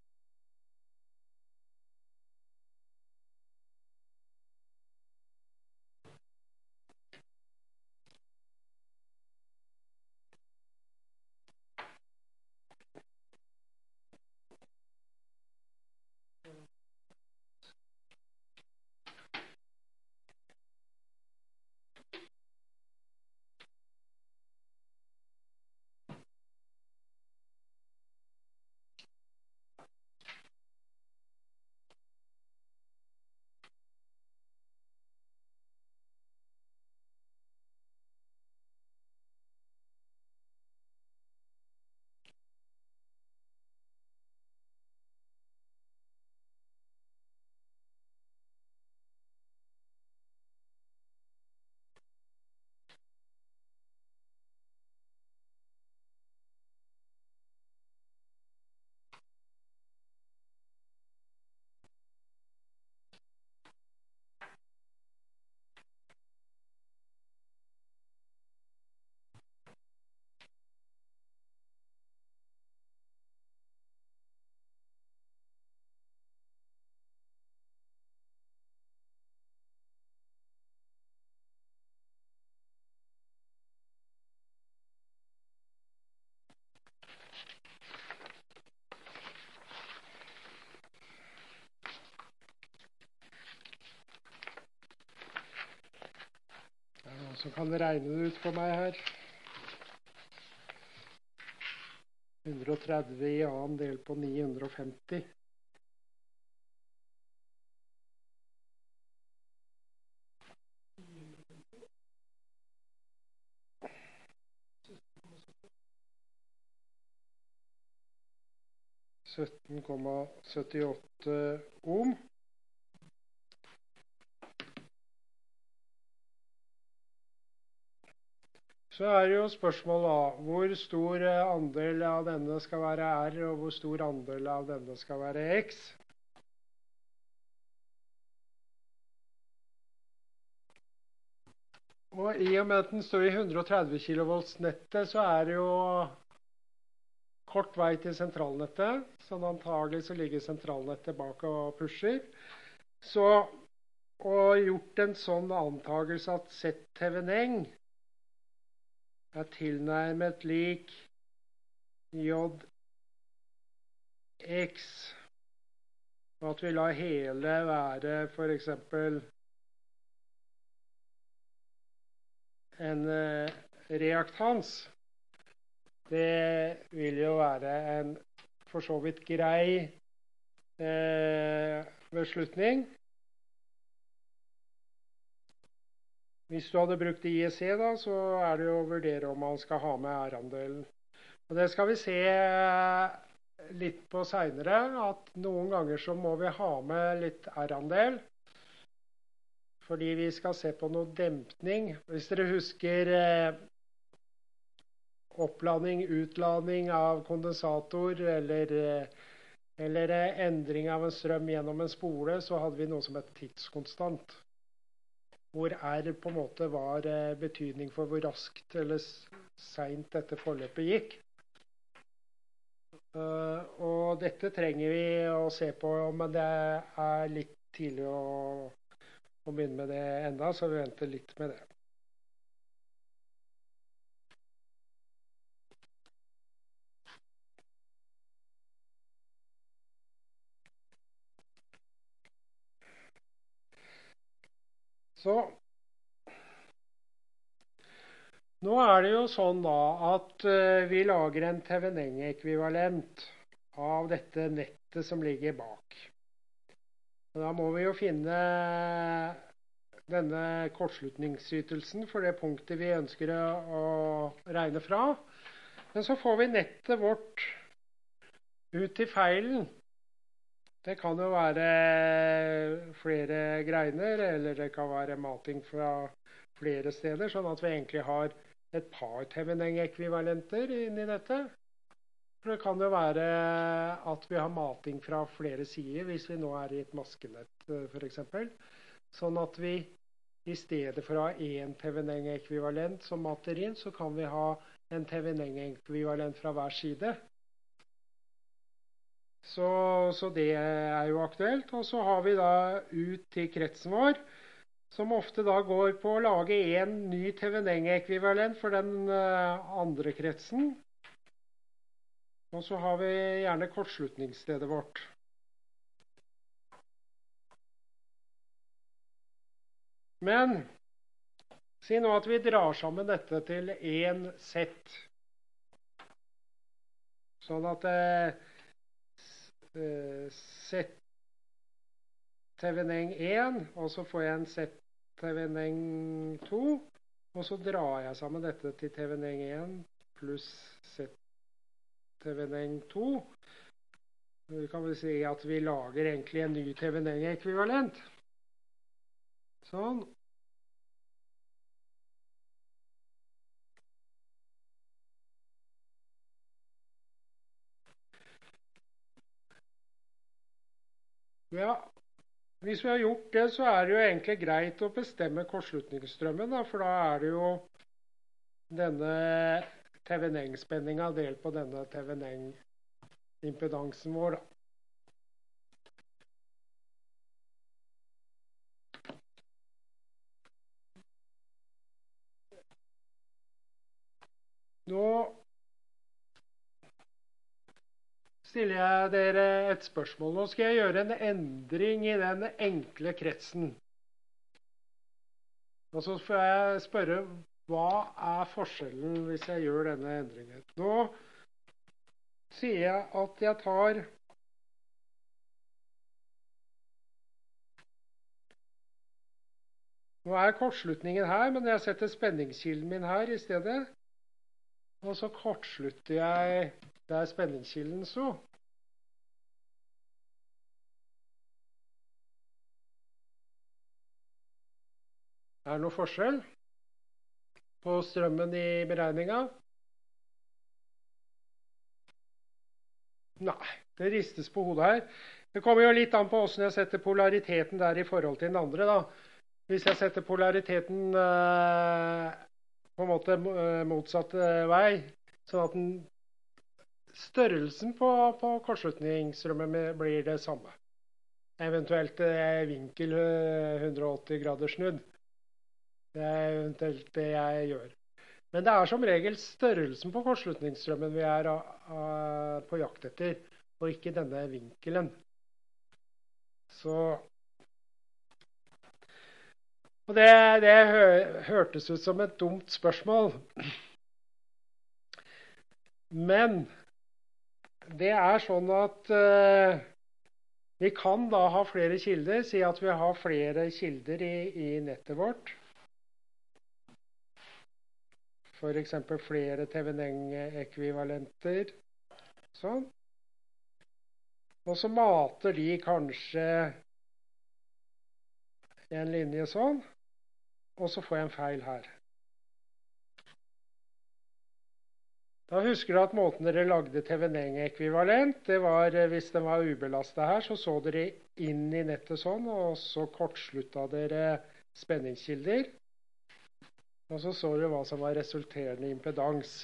Så kan dere regne det ut for meg her. 130 i annen del på 950. «17,78 ohm. Så det jo spørsmålet da, hvor stor andel av denne skal være R, og hvor stor andel av denne skal være X. Og i og med at den står i 130 kV-nettet, så det jo kort vei til sentralnettet, sånn antagelig så ligger sentralnettet bak og pusher. Så, og gjort en sånn antagelse at Z-teveneng tilnærmet lik JX, og at vi lar hele være for eksempel en reaktans. Det vil jo være en for så vidt grei beslutning. Hvis du hadde brukt IEC da, så det jo å vurdere om man skal ha med R-andelen. Og det skal vi se litt på senere, at noen ganger så må vi ha med litt R-andel, fordi vi skal se på noe dempning. Hvis dere husker oppladning, utladning av kondensator, eller endring av en strøm gjennom en spole, så hadde vi noe som heter tidskonstant, hvor R på en måte var betydning for hvor raskt eller sent dette forløpet gikk. Og dette trenger vi å se på, men det litt tidlig å begynne med det enda, så vi venter litt med det. Så nå det jo sånn da at vi lager en Thevenin-ekvivalent av dette nettet som ligger bak. Og da må vi jo finne denne kortslutningsytelsen for det punktet vi ønsker å regne fra. Men så får vi nettet vårt ut til feilen. Det kan jo være flere greiner, eller det kan være mating fra flere steder, sånn at vi egentlig har et par Thevenin-ekvivalenter inni dette. For det kan jo være at vi har mating fra flere sider, hvis vi nå i et maskenett for eksempel. Sånn at vi i stedet for å ha en Thevenin-ekvivalent som mater inn, så kan vi ha en Thevenin-ekvivalent fra hver side. Så det jo aktuelt. Og så har vi da ut til kretsen vår, som ofte da går på å lage en ny Thevenin-ekvivalent for den andre kretsen. Og så har vi gjerne kortslutningsstedet vårt. Men si nå at vi drar sammen dette til en sett. Sånn at sett Thevenin 1, og så får jeg en sett Thevenin 2, og så drar jeg sammen dette til Thevenin 1 pluss sett Thevenin 2. Vi kan vel si at vi lager egentlig en ny Thevenin-ekvivalent. Sånn. Ja, hvis vi har gjort det, så det jo egentlig greit å bestemme kortslutningsstrømmen, da, for da det jo denne Thevenin-spenningen delt på denne Thevenin-impedansen vår, da. Nå stiller jeg dere et spørsmål. Nå skal jeg gjøre en endring i den enkle kretsen. Og så får jeg spørre, hva forskjellen hvis jeg gjør denne endringen? Nå sier jeg at jeg tar Nå kortslutningen her, men jeg setter spenningskilden min her i stedet. Og så kortslutter jeg der spenningskilden så. Det noe forskjell? på strømmen i beregninga? Nei, det ristes på hodet her. Det kommer jo litt an på hvordan jeg setter polariteten der i forhold til den andre, da. Hvis jeg setter polariteten på en måte motsatt vei, sånn at størrelsen på kortslutningsstrømmen blir det samme. Eventuelt vinkel 180 grader snudd. Det er eventuelt det jeg gjør. Men det er som regel størrelsen på kortslutningsstrømmen vi er på jakt etter, og ikke denne vinkelen. Så, og det hørtes ut som et dumt spørsmål. Men det er sånn at vi kan da ha flere kilder, si at vi har flere kilder i nettet vårt. For eksempel flere Thevenin-ekvivalenter. Sånn. Og så mater de kanskje en linje sånn, og så får jeg en feil her. Da husker dere at måten dere lagde Thevenin-ekvivalent, det var hvis den var ubelastet her, så dere inn i nettet sånn, og så kortsluttet dere spenningskilder. Og så dere hva som var resulterende impedans.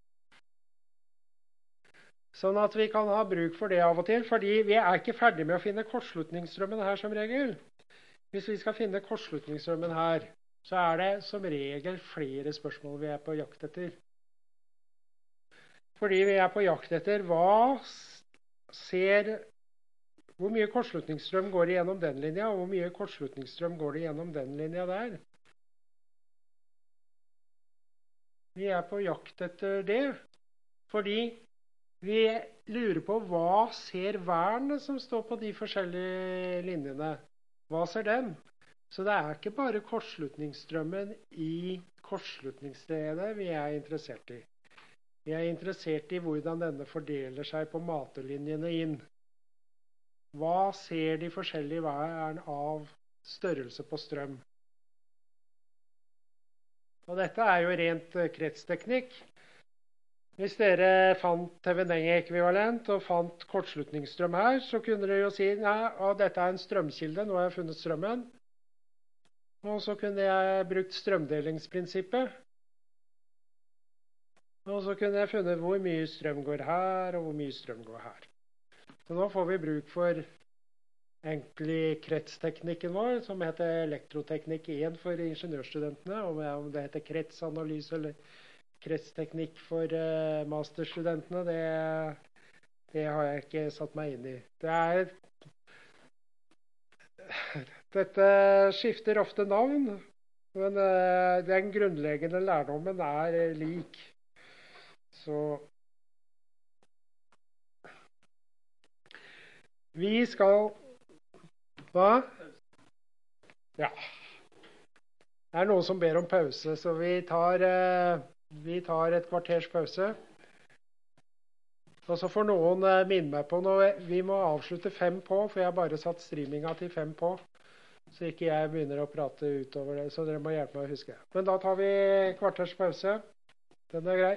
Sånn at vi kan ha bruk for det av og til, fordi vi er ikke ferdig med å finne kortslutningsstrømmen her som regel. Hvis vi skal finne kortslutningsstrømmen her, så er det som regel flere spørsmål vi er på jakt etter. Fordi vi er på jakt etter hvor mye kortslutningsstrøm går det gjennom den linja, og hvor mye kortslutningsstrøm går det gjennom den linja der. Vi er på jakt etter det, fordi vi lurer på hva ser vernet som står på de forskjellige linjene. Hva ser den? Så det er ikke bare kortslutningsstrømmen i kortslutningsstedet vi er interessert i. Vi er interessert i hvordan denne fordeler seg på matelinjene inn. Hva ser de forskjellige vern av størrelse på strøm? Og dette er jo rent kretsteknikk. Hvis dere fant Thevenin-ekvivalent og fant kortslutningsstrøm her, så kunne dere jo si, nei, dette er en strømkilde, nå har jeg funnet strømmen. Og så kunne jeg brukt strømdelingsprinsippet. Og så kunne jeg funnet hvor mye strøm går her, og hvor mye strøm går her. Så nå får vi bruk for egentlig kretsteknikken vår, som heter elektroteknikk 1 for ingeniørstudentene, og om det heter kretsanalyse eller kretsteknikk for masterstudentene, det har jeg ikke satt meg inn i. Dette skifter ofte navn, men den grunnleggende lærdommen er lik. Så vi skal... Hva? Ja. Det er noen som ber om pause, så vi tar et kvarters pause. Og så får noen minne meg på noe. Vi må avslutte 5 på, for jeg har bare satt streaminga til 5 på. Så ikke jeg begynner å prate utover det, så dere må hjelpe meg å huske. Men da tar vi kvarters pause. Den er grei.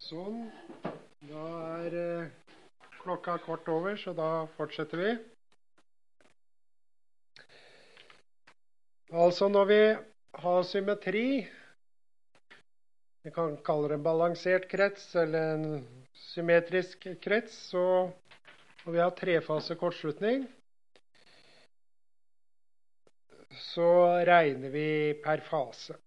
Sånn. Da klokka kvart over, så da fortsetter vi. Altså når vi har symmetri, vi kan kalle det en balansert krets eller en symmetrisk krets, og vi har trefase kortslutning, så regner vi per fase.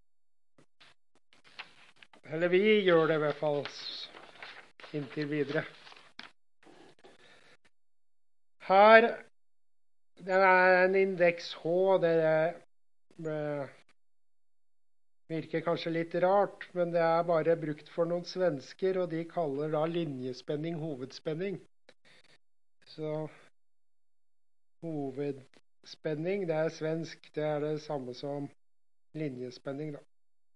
Eller vi gjør det i hvert fall inntil videre. Her, det en indeks H, det virker kanskje litt rart, men det bare brukt for noen svensker, og de kaller da linjespenning hovedspenning. Så hovedspenning, det svensk, det det samme som linjespenning da.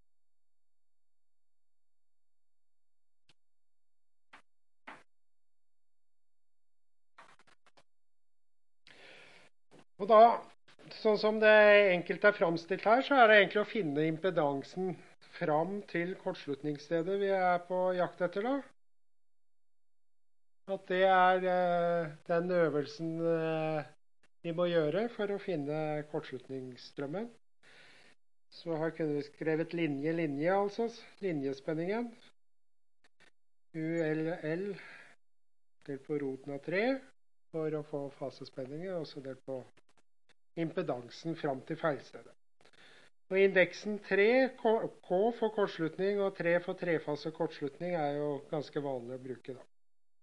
Og da, sånn som det enkelt framstilt her, så det egentlig å finne impedansen fram til kortslutningsstedet vi på jakt etter da. At det den øvelsen vi må gjøre for å finne kortslutningsstrømmen. Så her kunne vi skrevet linje, altså linjespenningen. ULL delt på roten av 3 for å få fasespenningen, og så delt på impedansen fram til feilstedet. Og indeksen 3, K for kortslutning og 3 for trefase kortslutning jo ganske vanlig å bruke da.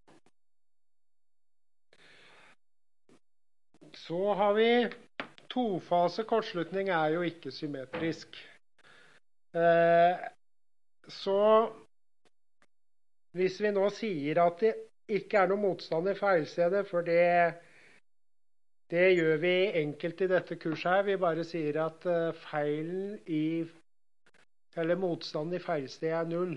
Så har vi tofase kortslutning jo ikke symmetrisk. Så hvis vi nå sier at det ikke noe motstand i feilstedet, for det gjør vi enkelt i dette kurset her. Vi bare sier at feilen eller motstanden i feilstedet 0.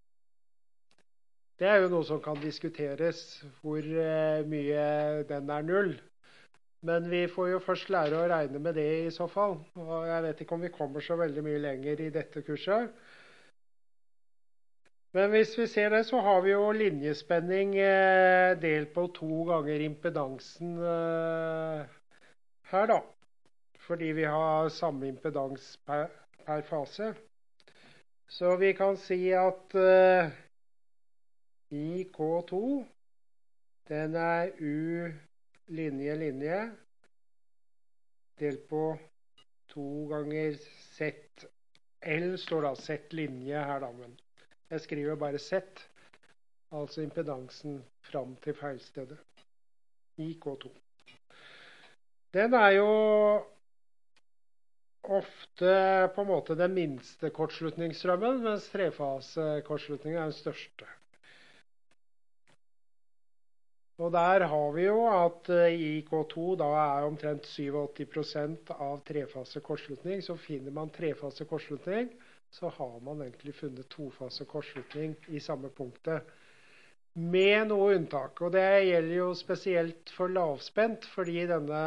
Det jo noe som kan diskuteres hvor mye den 0. Men vi får jo først lære å regne med det i så fall. Og jeg vet ikke om vi kommer så veldig mye lenger i dette kurset. Men hvis vi ser det, så har vi jo linjespenning delt på 2 ganger impedansen her da. Fordi vi har samme impedans per fase. Så vi kan si at i K2, den U linje, delt på 2 ganger Z. L står da Z linje her da, men jeg skriver bare Z, altså impedansen fram til feilstedet, i K2. Den jo ofte på en måte den minste kortslutningsstrømmen, mens trefase kortslutning den største. Og der har vi jo at i K2 da omtrent 87% av trefase kortslutning, så finner man trefase kortslutning, så har man egentlig funnet tofase kortslutning i samme punktet. Med noe unntak, og det gjelder jo spesielt for lavspent, fordi denne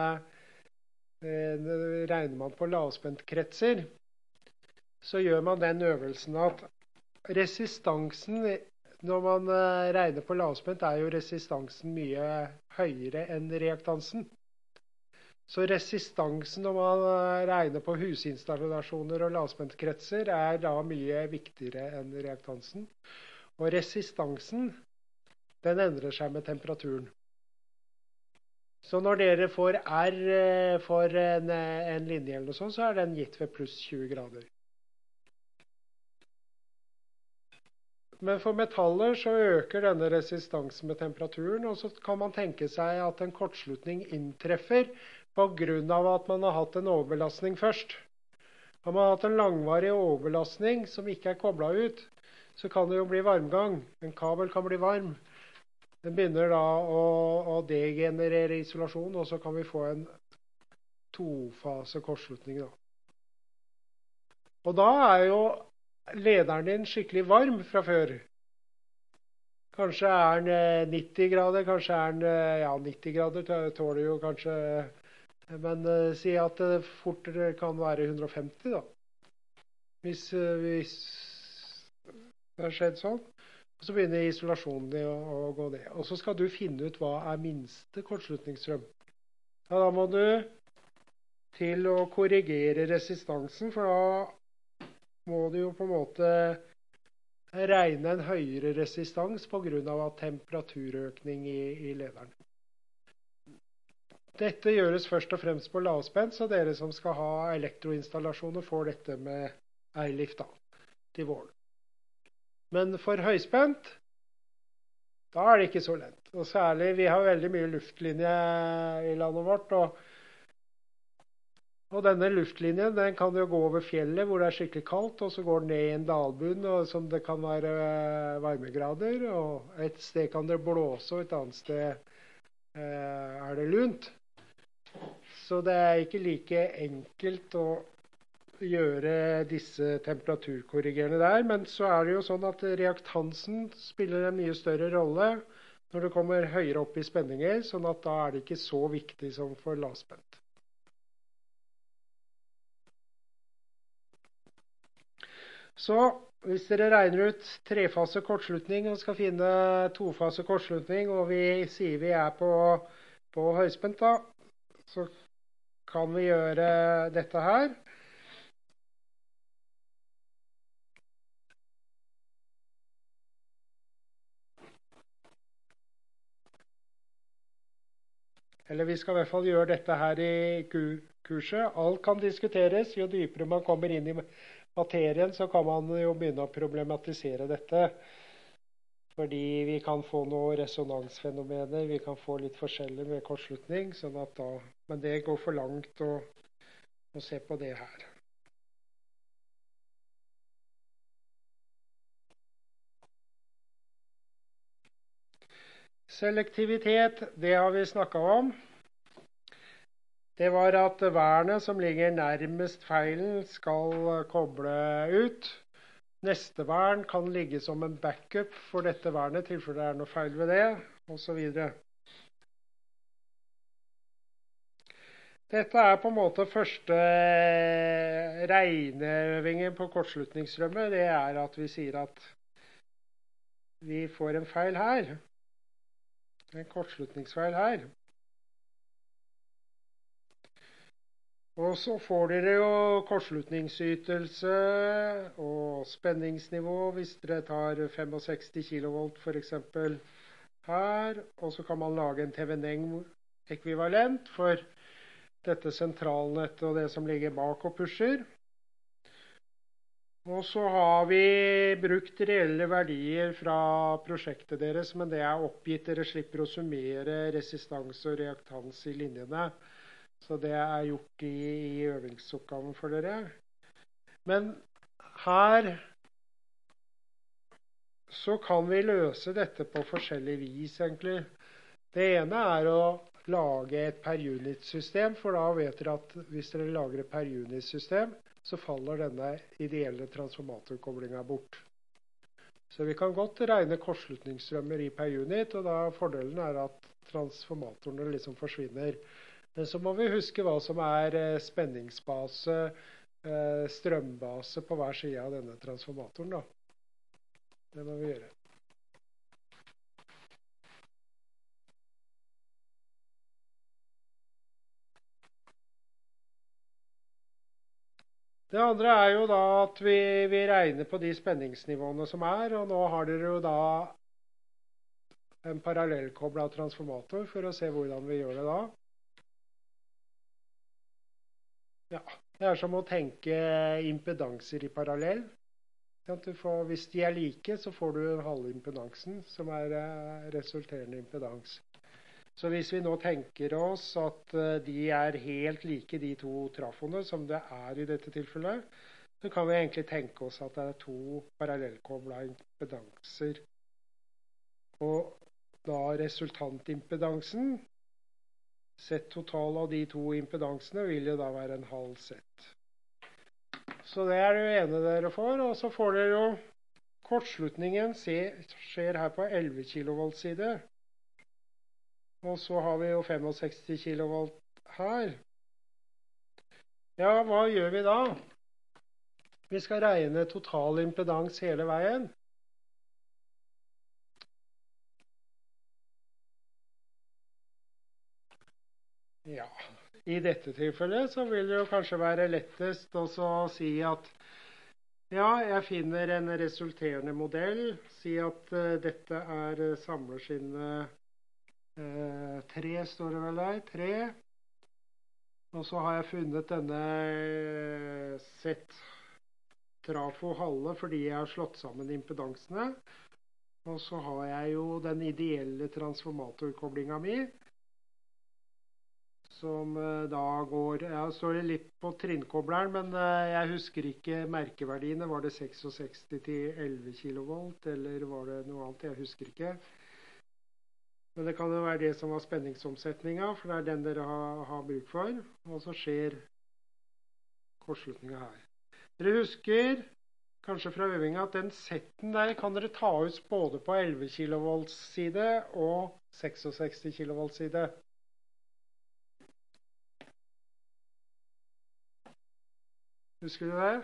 regner man på lavspentkretser, så gjør man den øvelsen at resistansen, når man regner på lavspent, jo resistansen mye høyere enn reaktansen. Så resistansen når man regner på husinstallasjoner og lavspentkretser da mye viktigere enn reaktansen. Og resistansen, den endrer seg med temperaturen. Så når dere får R for en linje eller noe sånt, så den gitt ved pluss 20 grader. Men for metaller så øker denne resistansen med temperaturen, og så kan man tenke seg at en kortslutning inntreffer på grunn av at man har hatt en overbelastning først. Har man hatt en langvarig overbelastning som ikke koblet ut, så kan det jo bli varmgang. En kabel kan bli varm. Den begynner da å degenerere isolasjon, og så kan vi få en tofase kortslutning da. Og da jo lederen din skikkelig varm fra før. Kanskje den 90 grader, kanskje den 90 grader tåler jo kanskje, men si at det fortere kan være 150 da. Hvis det har skjedd sånn. Og så begynner isolasjonen din å gå ned. Og så skal du finne ut hva er minste kortslutningsstrøm. Ja, da må du til å korrigere resistansen, for da må du jo på en måte regne en høyere resistans på grunn av temperaturøkning i lederen. Dette gjøres først og fremst på lavspent, så dere som skal ha elektroinstallasjoner får dette med eilift da, til våren. Men for høyspent, da er det ikke så lett. Og særlig, vi har veldig mye luftlinje i landet vårt, og denne luftlinjen den kan jo gå over fjellet hvor det er skikkelig kaldt, og så går den ned i en dalbunn som det kan være varmegrader, og et sted kan det blåse, og et annet sted er det lunt. Så det er ikke like enkelt å gjøre disse temperaturkorrigerende der, men så er det jo sånn at reaktansen spiller en mye større rolle når det kommer høyere opp i spenninger, sånn at da er det ikke så viktig som for lavspent. Så hvis dere regner ut trefase kortslutning og skal finne tofase kortslutning, og vi sier vi er på høyspent da, så kan vi gjøre dette her. Eller vi skal i hvert fall gjøre dette her i kurset. Alt kan diskuteres. Jo dypere man kommer inn i materien, så kan man jo begynne å problematisere dette. Fordi vi kan få noen resonansfenomener, vi kan få litt forskjellig med kortslutning, sånn at da, men det går for langt å se på det her. Selektivitet, det har vi snakket om. Det var at vernet som ligger nærmest feilen skal koble ut. Neste vern kan ligge som en backup for dette vernet, tilfelle det er noe feil ved det, og så videre. Dette er på en måte første regneøvingen på kortslutningsstrømmer. Det er at vi sier at vi får en feil her. En kortslutningsfeil her. Og så får dere jo kortslutningsytelse og spenningsnivå hvis dere tar 65 kV for eksempel her. Og så kan man lage en TVNeng-ekvivalent for dette sentralnettet og det som ligger bak og pusher. Og så har vi brukt reelle verdier fra prosjektet deres, men det er oppgitt. Dere slipper å summere resistans og reaktans i linjene. Så det er gjort i øvingsoppgaven for dere. Men her så kan vi løse dette på forskjellig vis, egentlig. Det ene er å lage et per unit-system, for da vet dere at hvis dere lager et per unit-system, så faller denne ideelle transformatorkoblingen bort. Så vi kan godt regne kortslutningsstrømmer i per unit, og da fordelen er at transformatorene liksom forsvinner. Men så må vi huske hva som er spenningsbase, strømbase på hver side av denne transformatoren da. Det må vi gjøre. Det andre er jo da at vi regner på de spenningsnivåene som er, og nå har dere jo da en parallellkoblet transformator for å se hvordan vi gjør det da. Ja, det er som å tenke impedanser i parallell. Hvis de er like, så får du en halvimpedansen, som er resulterende impedans. Så hvis vi nå tenker oss at de er helt like, de to trafoene, som det er i dette tilfellet, så kan vi egentlig tenke oss at det er to parallellkoblet impedanser. Og da resultantimpedansen, sett total av de to impedansene, vil jo da være en halv sett. Så det er det ene dere får, og så får dere jo kortslutningen skjer her på 11 kV side. Og så har vi jo 65 kV her. Ja, hva gjør vi da? Vi skal regne total impedans hele veien. Ja, i dette tilfellet så vil det jo kanskje være lettest også å si at ja, jeg finner en resulterende modell. Si at dette er samleskinnet 3, står det vel der, 3. Og så har jeg funnet denne Z-trafo halve fordi jeg har slått sammen impedansene. Og så har jeg jo den ideelle transformatorkoblinga mi, som da går, ja, står det litt på trinnkobleren, men jeg husker ikke merkeverdiene. Var det 66 til 11 kilovolt, eller var det noe annet? Jeg husker ikke. Men det kan jo være det som var spenningsomsetninga, for det er den dere har bruk for. Og så skjer kortslutninga her. Dere husker kanskje fra øvinga at den setten der kan dere ta ut både på 11 kilovolts side og 66 kilovolts side. Husker du det?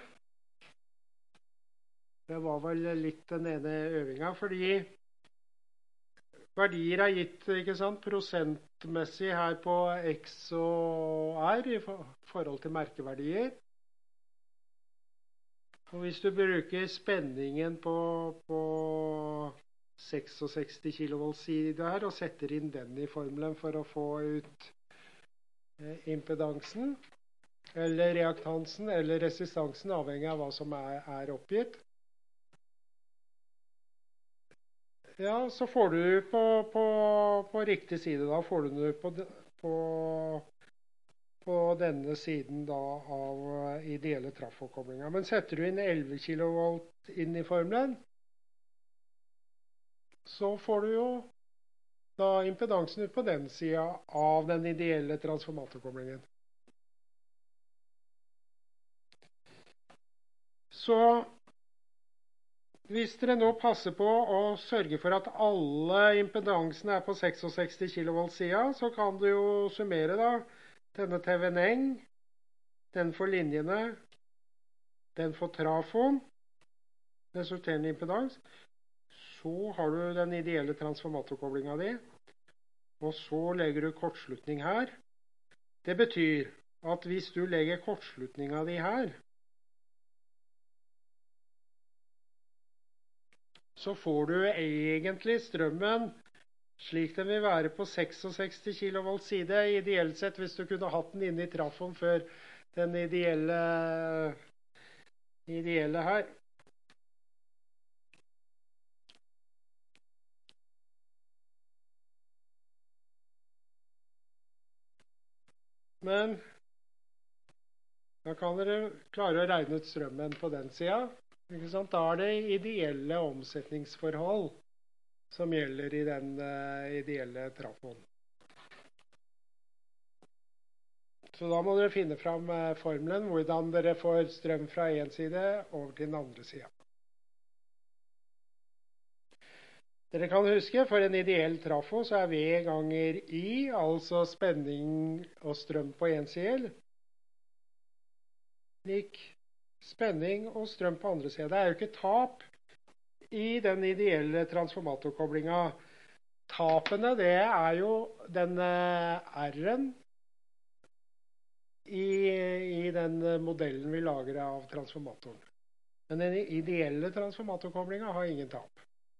Det var vel litt den ene øvinga, fordi verdier er gitt, ikke sant, prosentmessig her på X og R i forhold til merkeverdier. Og hvis du bruker spenningen på 66 kilovolt side her, og setter inn den i formelen for å få ut impedansen, eller reaktansen, eller resistansen, avhengig av hva som er oppgitt. Ja, så får du på riktig side da, får du på denne siden da av ideelle trafokoblinga. Men setter du inn 11 kilovolt inn i formelen, så får du jo da impedansen ut på den siden av den ideelle transformatorkoblingen. Så hvis dere nå passer på å sørge for at alle impedansene er på 66 kilovolt siden, så kan du jo summere da denne TVNeng, den for linjene, den for trafoen, resulterende impedans. Så har du den ideelle transformatorkoblinga di, og så legger du kortslutning her. Det betyr at hvis du legger kortslutninga di her, så får du egentlig strømmen slik den vil være på 66 kilovolt side, ideelt sett hvis du kunne hatt den inne i trafoen før den ideelle her. Men da kan dere klare å regne ut strømmen på den siden. Ikke sant? Da er det ideelle omsetningsforhold som gjelder i den ideelle trafoen. Så da må dere finne fram formelen, hvordan dere får strøm fra en side over til den andre siden. Dere kan huske, for en ideell trafo så er V ganger I, altså spenning og strøm på en side, lik spenning og strøm på andre siden. Det er jo ikke tap i den ideelle transformatorkoblinga. Tapene, det er jo den R-en i den modellen vi lager av transformatoren. Men den ideelle transformatorkoblinga har ingen tap.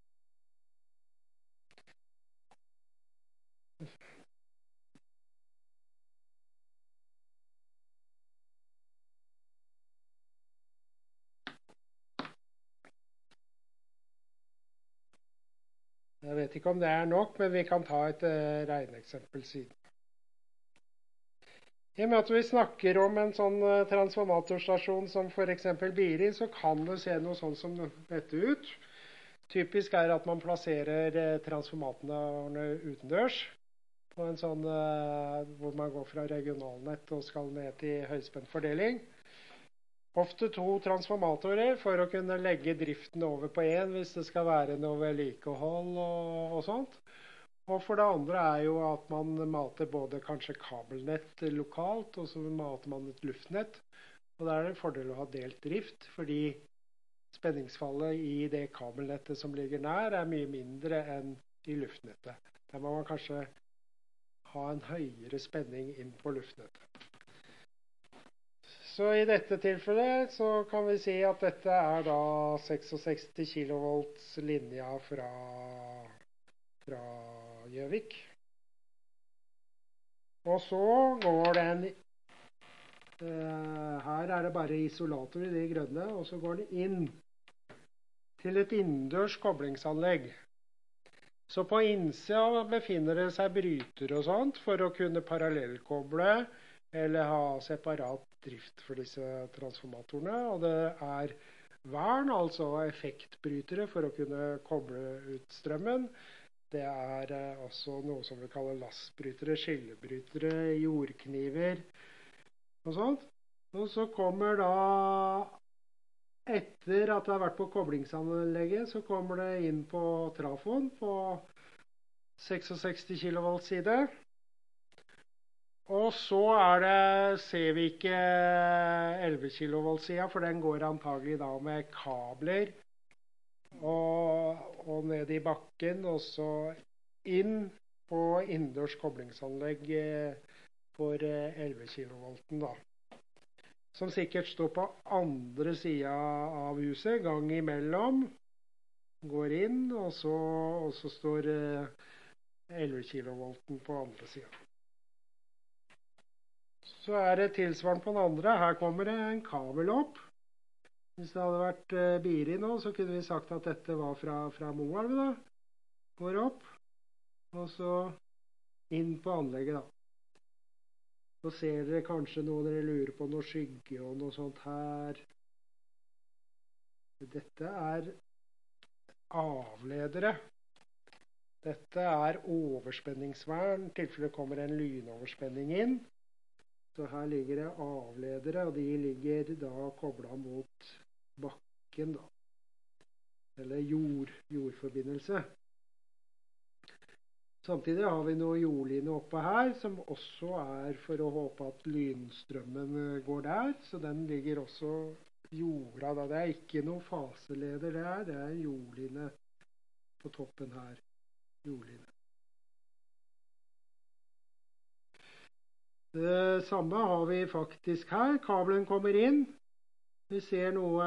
Jeg vet ikke om det er nok, men vi kan ta et regneeksempel siden. I og med at vi snakker om en sånn transformatorstasjon som for eksempel Biri, så kan det se noe sånn som dette ut. Typisk er at man plasserer transformatorene utendørs, på en sånn hvor man går fra regionalnett og skal ned til høyspentfordeling. Ofte 2 transformatorer for å kunne legge driften over på en hvis det skal være noe vedlikehold og sånt. Og for det andre er jo at man mater både kanskje kabelnett lokalt, og så mater man et luftnett. Og da er det en fordel å ha delt drift, fordi spenningsfallet i det kabelnettet som ligger nær er mye mindre enn i luftnettet. Der må man kanskje ha en høyere spenning inn på luftnettet. Så i dette tilfellet så kan vi si at dette er da 66 kilovolts linja fra Gjøvik. Og så går den, her er det bare isolator i de grønne, og så går den inn til et innendørs koblingsanlegg. Så på innsida befinner det seg bryter og sånt for å kunne parallellkoble eller ha separat drift for disse transformatorene. Og det er vern, altså effektbrytere for å kunne koble ut strømmen. Det er også noe som vi kaller lastbrytere, skillebrytere, jordkniver og sånt. Og så kommer da, etter at det har vært på koblingsanlegget, så kommer det inn på trafoen på 66 kilovolts side. Og så ser vi ikke 11 kilovolts sida, for den går antagelig da med kabler og ned i bakken, og så inn på innendørs koblingsanlegg for 11 kilovolten da. Som sikkert står på andre sida av huset, gang imellom, går inn, og så står 11 kilovolten på andre sida. Så er det tilsvarende på den andre. Her kommer det en kabel opp. Hvis det hadde vært Biri nå, så kunne vi sagt at dette var fra Moelv da. Går opp, og så inn på anlegget da. Så ser dere kanskje noe dere lurer på, noe skygge og noe sånt her. Dette er avledere. Dette er overspenningsvern, i tilfelle det kommer en lynoverspenning inn. Så her ligger det avledere, og de ligger da koblet mot bakken da. Eller jordforbindelse. Samtidig har vi noe jordline oppe her, som også er for å håpe at lynstrømmen går der. Så den ligger også jorda da. Det er ikke noe faseleder der, det er en jordline på toppen her. Jordline. Det samme har vi faktisk her. Kabelen kommer inn. Vi ser noe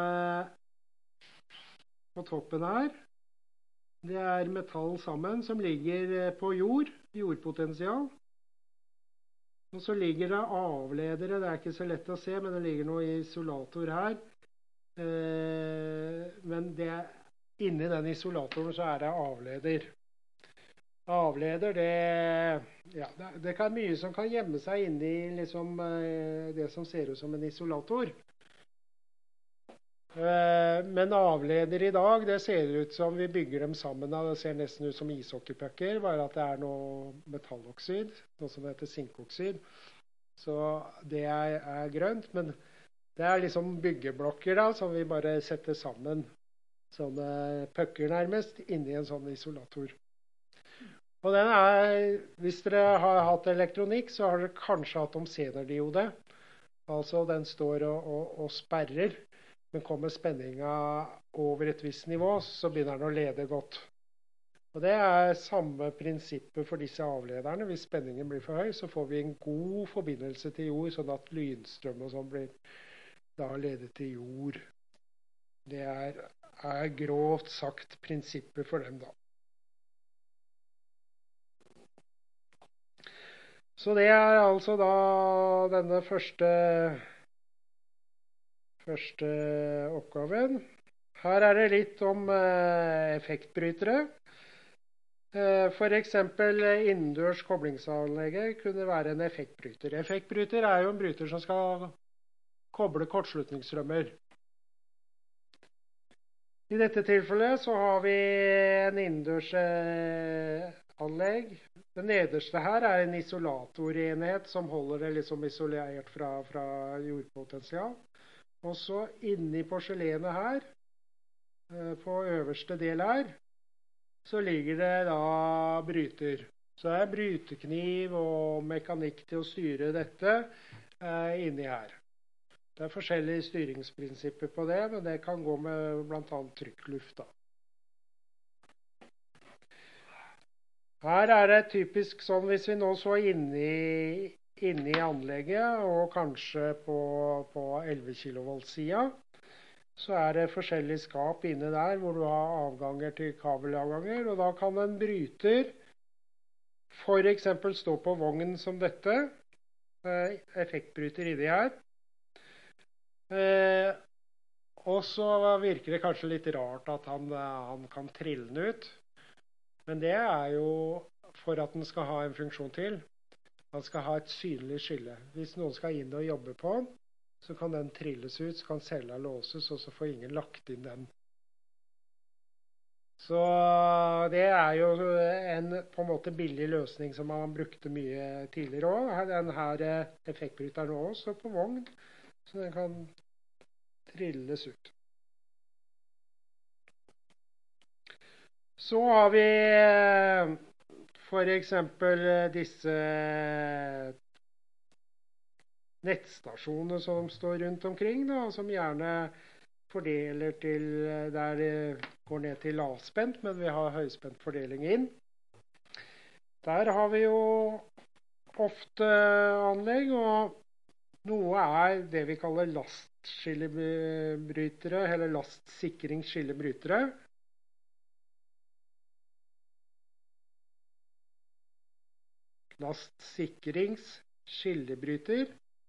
på toppen her. Det er metall sammen som ligger på jordpotensial. Og så ligger det avledere. Det er ikke så lett å se, men det ligger noe isolator her. Men inni den isolatoren så er det avleder. Avleder, det kan mye som kan gjemme seg inni liksom, det som ser ut som en isolator. Men avleder i dag, det ser ut som vi bygger dem sammen. Det ser nesten ut som ishockeypucker, bare at det er noe metalloksid, noe som heter zinkoksid. Så det er grønt, men det er liksom byggeblokker da, som vi bare setter sammen. Sånne pucker nærmest, inni en sånn isolator. Og den hvis dere har hatt elektronikk, så har dere kanskje hatt omsenerdiode. Altså den står og sperrer. Men kommer spenninga over et visst nivå, så begynner den å lede godt. Og det er samme prinsippet for disse avlederne. Hvis spenningen blir for høy, så får vi en god forbindelse til jord, sånn at lynstrøm og sånn blir da ledet til jord. Det er grovt sagt prinsippet for dem da. Så det er altså da denne første oppgaven. Her er det litt om effektbrytere. For eksempel innendørs koblingsanlegget kunne være en effektbryter. Effektbryter er jo en bryter som skal koble kortslutningsstrømmer. I dette tilfellet så har vi en innendørs anlegg. Det nederste her er en isolatorenhet som holder det liksom isolert fra jordpotensial. Og så inni porselenet her, på øverste del her, så ligger det da bryter. Så det er brytekniv og mekanikk til å styre dette inni her. Det er forskjellige styringsprinsipper på det, men det kan gå med blant annet trykkluft da. Her det typisk sånn, hvis vi nå så inni anlegget, og kanskje på 11 kV-sida, så det forskjellige skap inne der, hvor du har avganger til kabelavganger, og da kan en bryter for eksempel stå på vogn som dette, effektbryter inni her. Og så virker det kanskje litt rart at han kan trille den ut. Men det jo for at den skal ha en funksjon til. Han skal ha et synlig skille. Hvis noen skal inn og jobbe på den, så kan den trilles ut, så kan cella låses, og så får ingen lagt inn den. Så det jo en på en måte billig løsning som man brukte mye tidligere også. Denne effektbryteren også står på vogn, så den kan trilles ut. Så har vi for eksempel disse nettstasjonene som står rundt omkring, da, som gjerne fordeler til der det går ned til lavspent, men vi har høyspent fordeling inn. Der har vi jo ofte anlegg, og noe det vi kaller lastskillebrytere, eller lastsikringsskillebrytere. Lastsikringsskillebryter.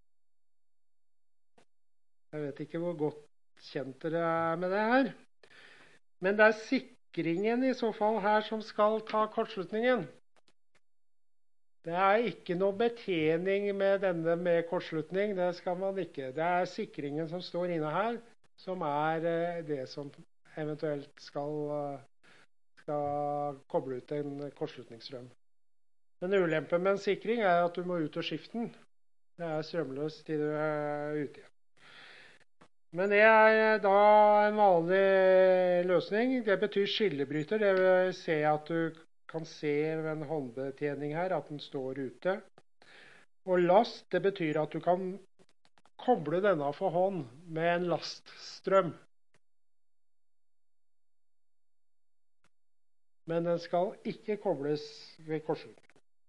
Jeg vet ikke hvor godt kjent dere med det her. Men det sikringen i så fall her som skal ta kortslutningen. Det ikke noe betjening med denne med kortslutning, det skal man ikke. Det sikringen som står inne her, som det som eventuelt skal koble ut en kortslutningsstrøm. Men ulempen med en sikring at du må ut og skifte den. Det strømløst til du ute igjen. Men det da en vanlig løsning. Det betyr skillebryter. Det vil si at du kan se ved en håndbetjening her at den står ute. Og last, det betyr at du kan koble denne for hånd med en laststrøm. Men den skal ikke kobles ved kortslutning.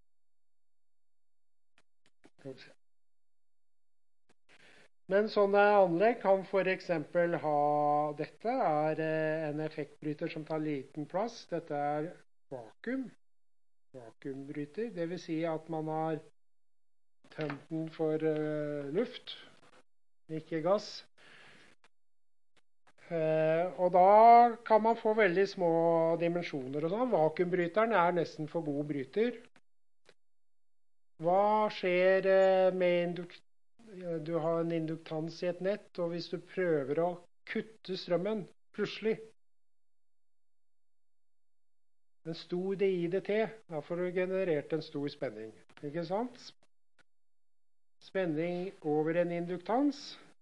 Men sånne anlegg kan for eksempel ha, dette en effektbryter som tar liten plass. Dette vakuumbryter. Det vil si at man har tømt den for luft, ikke gass. Og da kan man få veldig små dimensjoner og sånn. Vakuumbryteren nesten for god bryter. Hva skjer med du har en induktans i et nett, og hvis du prøver å kutte strømmen plutselig, en stor DI/dt, da får du generert en stor spenning, ikke sant? Spenning over en induktans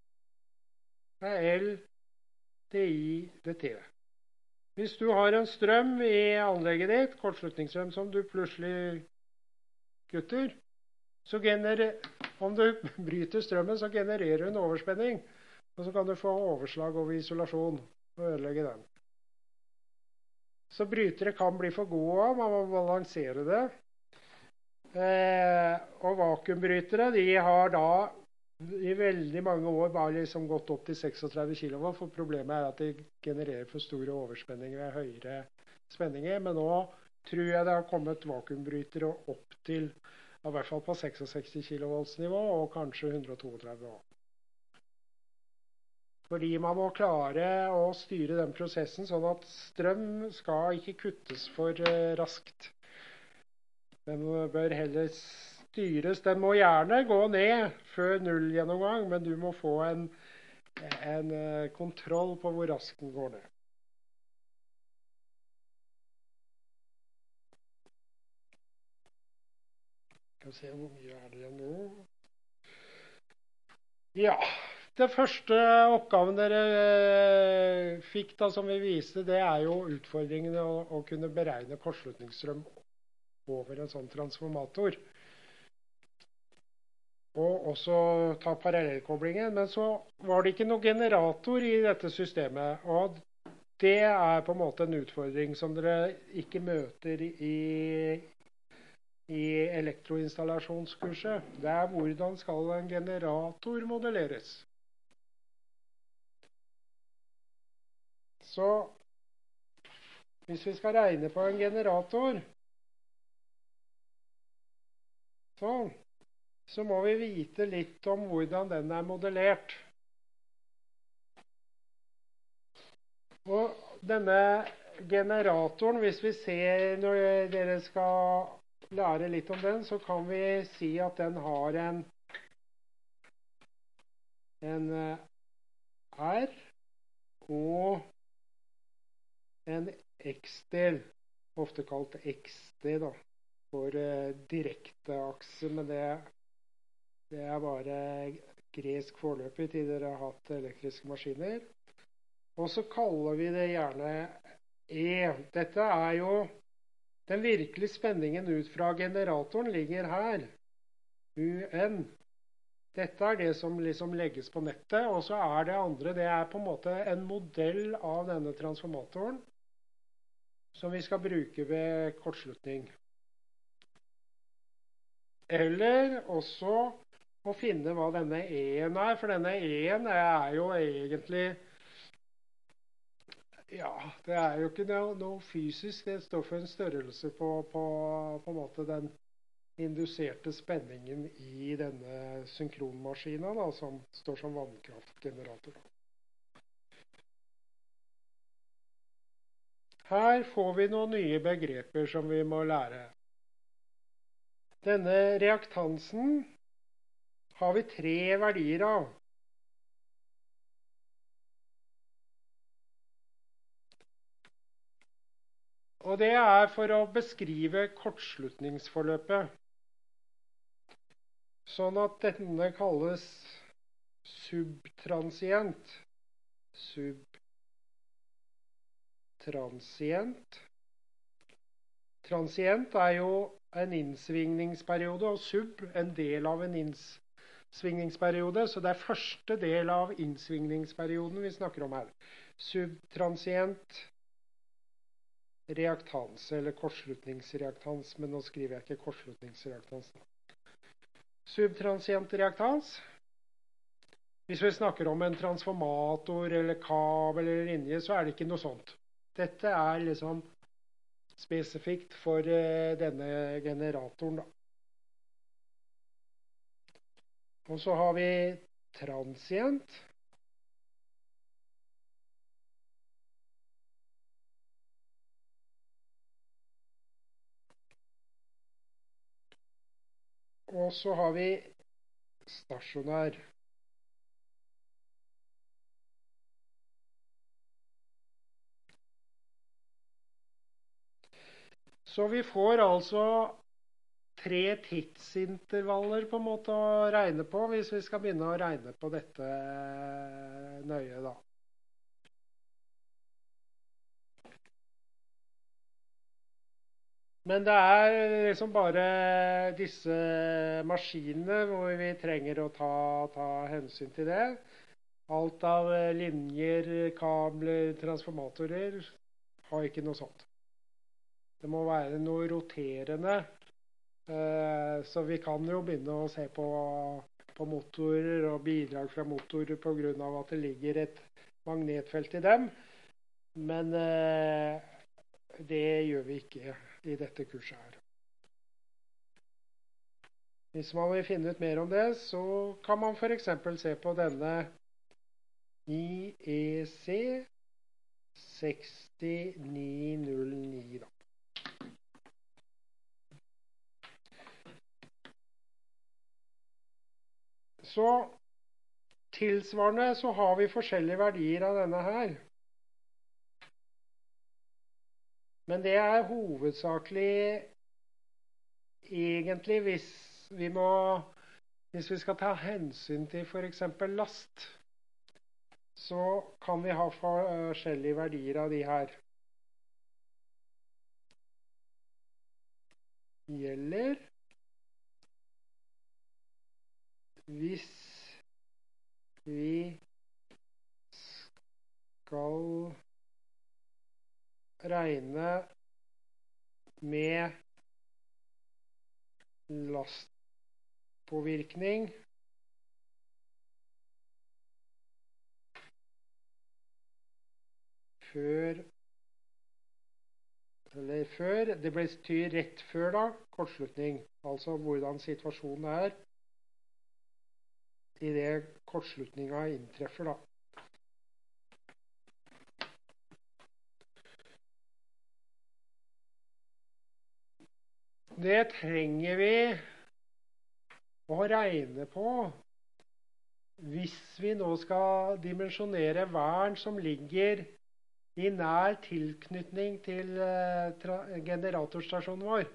L DI/dt. Hvis du har en strøm i anlegget ditt, kortslutningsstrøm som du plutselig kutter, så om du bryter strømmen, så genererer du en overspenning. Og så kan du få overslag over isolasjon og ødelegge den. Så brytere kan bli for gode, man må balansere det. Og vakuumbrytere, de har da i veldig mange år bare liksom gått opp til 36 kV, for problemet at de genererer for store overspenninger ved høyere spenninger. Men nå tror jeg det har kommet vakuumbrytere opp til i hvert fall på 66 kV-nivå, og kanskje 132. Fordi man må klare å styre den prosessen, sånn at strøm skal ikke kuttes for raskt. Den bør heller styres. Den må gjerne gå ned før null gjennomgang, men du må få en kontroll på hvor raskt den går ned. Skal vi se hvor mye det igjen nå. Ja, det første oppgaven dere fikk da som vi viste, det jo utfordringen å kunne beregne kortslutningsstrøm over en sånn transformator. Og også ta parallellkoblingen, men så var det ikke noe generator i dette systemet. Og det er på en måte en utfordring som dere ikke møter i elektroinstallasjonskurset. Det er hvordan skal en generator modelleres. Så hvis vi skal regne på en generator, så må vi vite litt om hvordan den er modellert. Og denne generatoren, hvis vi ser når dere skal lære litt om den, så kan vi si at den har en R og en X-del, ofte kalt XD da, for direkte akse, men det er bare gresk foreløpig til dere har hatt elektriske maskiner. Og så kaller vi det gjerne E. Dette er jo den virkelige spenningen ut fra generatoren ligger her, UN. Dette er det som liksom legges på nettet, og så er det andre, det er på en måte en modell av denne transformatoren som vi skal bruke ved kortslutning. Eller også å finne hva denne E-en er, for denne E-en er jo egentlig, ja, det er jo ikke noe fysisk, det står for en størrelse på en måte den induserte spenningen i denne synkronmaskinen da, som står som vannkraftgenerator. Her får vi noen nye begreper som vi må lære. Denne reaktansen har vi 3 verdier av. Og det er for å beskrive kortslutningsforløpet. Sånn at denne kalles subtransient. Transient er jo en innsvingningsperiode, og sub en del av en innsvingningsperiode, så det er første del av innsvingningsperioden vi snakker om her. Subtransient reaktans, eller kortslutningsreaktans, men nå skriver jeg ikke kortslutningsreaktans. Subtransient reaktans. Hvis vi snakker om en transformator, eller kabel, eller linje, så er det ikke noe sånt. Dette er liksom spesifikt for denne generatoren da. Og så har vi transient. Og så har vi stasjonær. Så vi får altså 3 tidsintervaller på en måte å regne på, hvis vi skal begynne å regne på dette nøye da. Men det er liksom bare disse maskinene hvor vi trenger å ta hensyn til det. Alt av linjer, kabler, transformatorer har ikke noe sånt. Det må være noe roterende, så vi kan jo begynne å se på motorer og bidrag fra motorer på grunn av at det ligger et magnetfelt i dem. Men det gjør vi ikke i dette kurset her. Hvis man vil finne ut mer om det, så kan man for eksempel se på denne IEC 6909 da. Så tilsvarende så har vi forskjellige verdier av denne her. Men det er hovedsakelig egentlig hvis vi skal ta hensyn til for eksempel last, så kan vi ha forskjellige verdier av de her. Gjelder hvis vi skal regne med lastpåvirkning før, det betyr rett før da, kortslutning, altså hvordan situasjonen i det kortslutningen inntreffer da. Det trenger vi å regne på hvis vi nå skal dimensjonere vern som ligger i nær tilknytning til generatorstasjonen vår.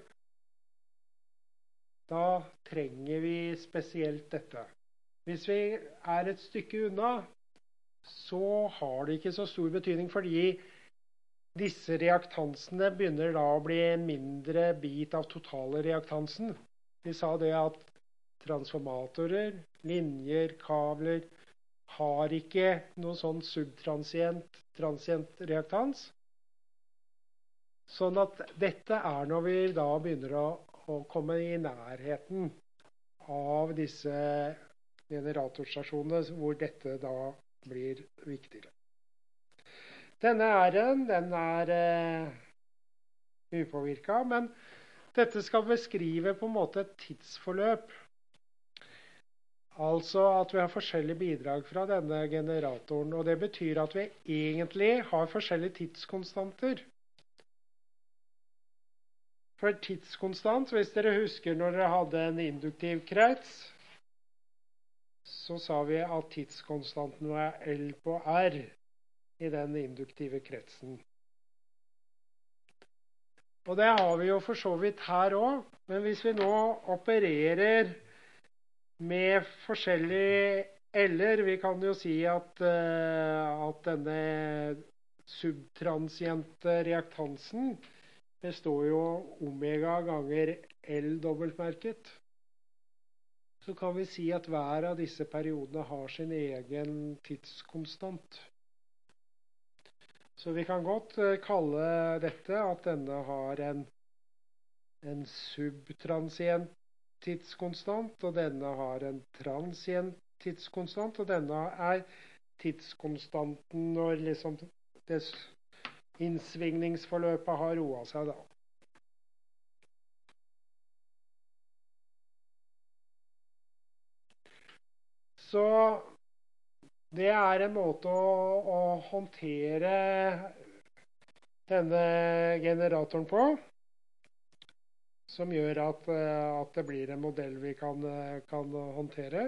Da trenger vi spesielt dette. Hvis vi et stykke unna, så har det ikke så stor betydning, fordi disse reaktansene begynner da å bli en mindre bit av totale reaktansen. Vi sa det at transformatorer, linjer, kabler har ikke noe sånn transient reaktans. Sånn at dette når vi da begynner å komme i nærheten av disse generatorstasjonene, hvor dette da blir viktigere. Denne R-en, den upåvirket, men dette skal beskrive på en måte et tidsforløp. Altså at vi har forskjellige bidrag fra denne generatoren, og det betyr at vi egentlig har forskjellige tidskonstanter. For tidskonstant, hvis dere husker når dere hadde en induktiv krets, så sa vi at tidskonstanten var L på R i den induktive kretsen. Og det har vi jo for så vidt her også, men hvis vi nå opererer med forskjellige L-er, vi kan jo si at denne subtransiente reaktansen består jo omega ganger L dobbeltmerket. Så kan vi si at hver av disse periodene har sin egen tidskonstant. Så vi kan godt kalle dette at denne har en subtransient tidskonstant, og denne har en transient tidskonstant, og denne tidskonstanten når liksom det innsvingningsforløpet har roet seg da. Så det en måte å håndtere denne generatoren på, som gjør at det blir en modell vi kan håndtere.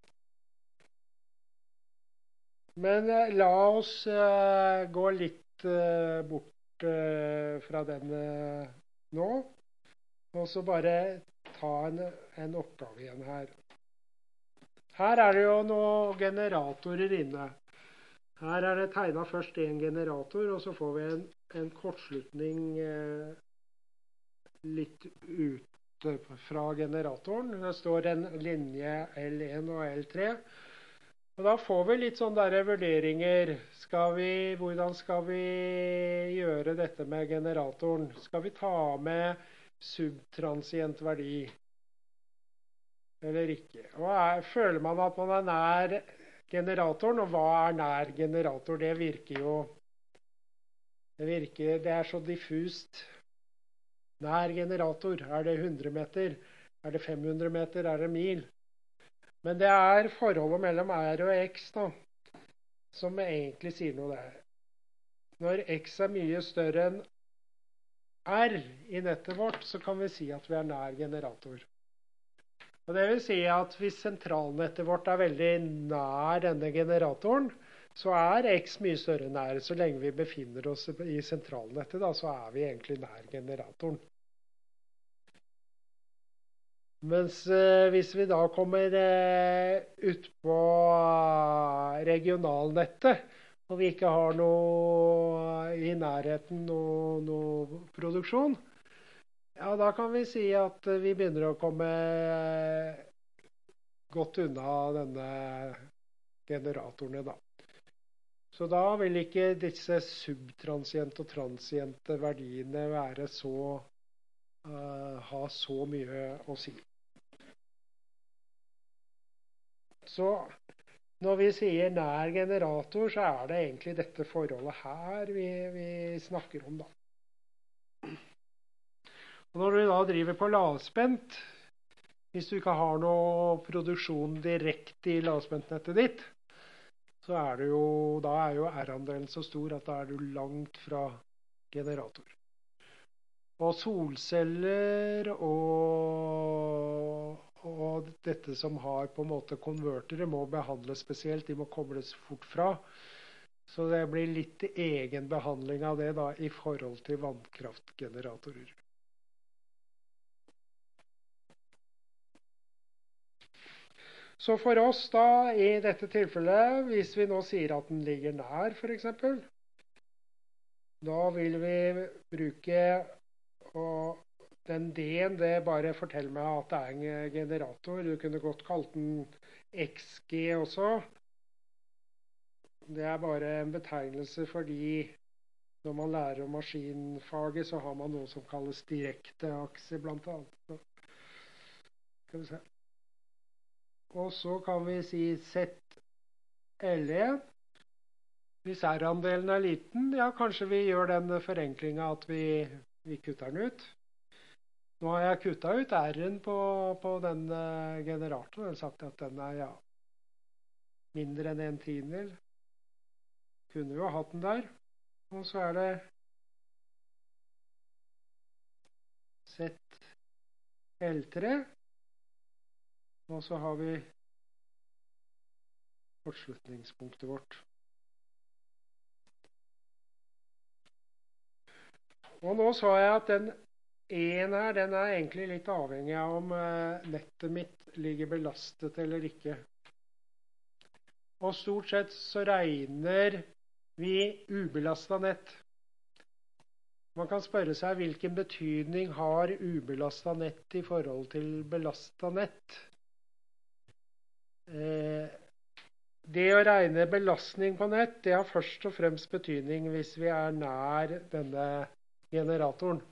Men la oss gå litt bort fra den nå, og så bare ta en oppgave igjen her. Her det jo noen generatorer inne. Her det tegnet først en generator, og så får vi en kortslutning litt ute fra generatoren. Det står en linje L1 og L3. Og da får vi litt sånne vurderinger. Hvordan skal vi gjøre dette med generatoren? Skal vi ta med subtransient verdi? Eller ikke. Og føler man at man nær generatoren, og hva nær generator? Det virker jo, det så diffust. Nær generator, det 100 meter? Det 500 meter? Det mil? Men det forholdet mellom R og X da, som egentlig sier noe der. Når X mye større enn R i nettet vårt, så kan vi si at vi nær generator. Og det vil si at hvis sentralnettet vårt veldig nær denne generatoren, så X mye større enn R. Så lenge vi befinner oss i sentralnettet, da, så vi egentlig nær generatoren. Mens hvis vi da kommer ut på regionalnettet, og vi ikke har noe i nærheten, noe produksjon, ja, da kan vi si at vi begynner å komme godt unna denne generatorene da. Så da vil ikke disse subtransiente og transiente verdiene være ha så mye å si. Så når vi sier nær generator, så er det egentlig dette forholdet her vi snakker om da. Og når du da driver på lavspent, hvis du ikke har noe produksjon direkte i lavspentnettet ditt, så da er jo R-andelen så stor at da er du langt fra generator. Og solceller og dette som har på en måte konvertere må behandles spesielt, de må kobles fort fra. Så det blir litt egen behandling av det da i forhold til vannkraftgeneratorer. Så for oss da, i dette tilfellet, hvis vi nå sier at den ligger nær for eksempel, da vil vi bruke, og den D-en, det bare forteller meg at det er en generator. Du kunne godt kalt den XG også. Det er bare en betegnelse fordi når man lærer om maskinfaget, så har man noe som kalles direkte akse blant annet. Så skal vi se. Og så kan vi si ZL1. Hvis R-andelen er liten, ja, kanskje vi gjør den forenklingen at vi kutter den ut. Nå har jeg kuttet ut R-en på den generatoren. Jeg har sagt at den er mindre enn 1/10. Kunne jo ha hatt den der. Og så er det ZL3. Og så har vi kortslutningspunktet vårt. Og nå sa jeg at den E-en her, den er egentlig litt avhengig av om nettet mitt ligger belastet eller ikke. Og stort sett så regner vi ubelastet nett. Man kan spørre seg hvilken betydning har ubelastet nett i forhold til belastet nett. Det å regne belastning på nett, det har først og fremst betydning hvis vi er nær denne generatoren.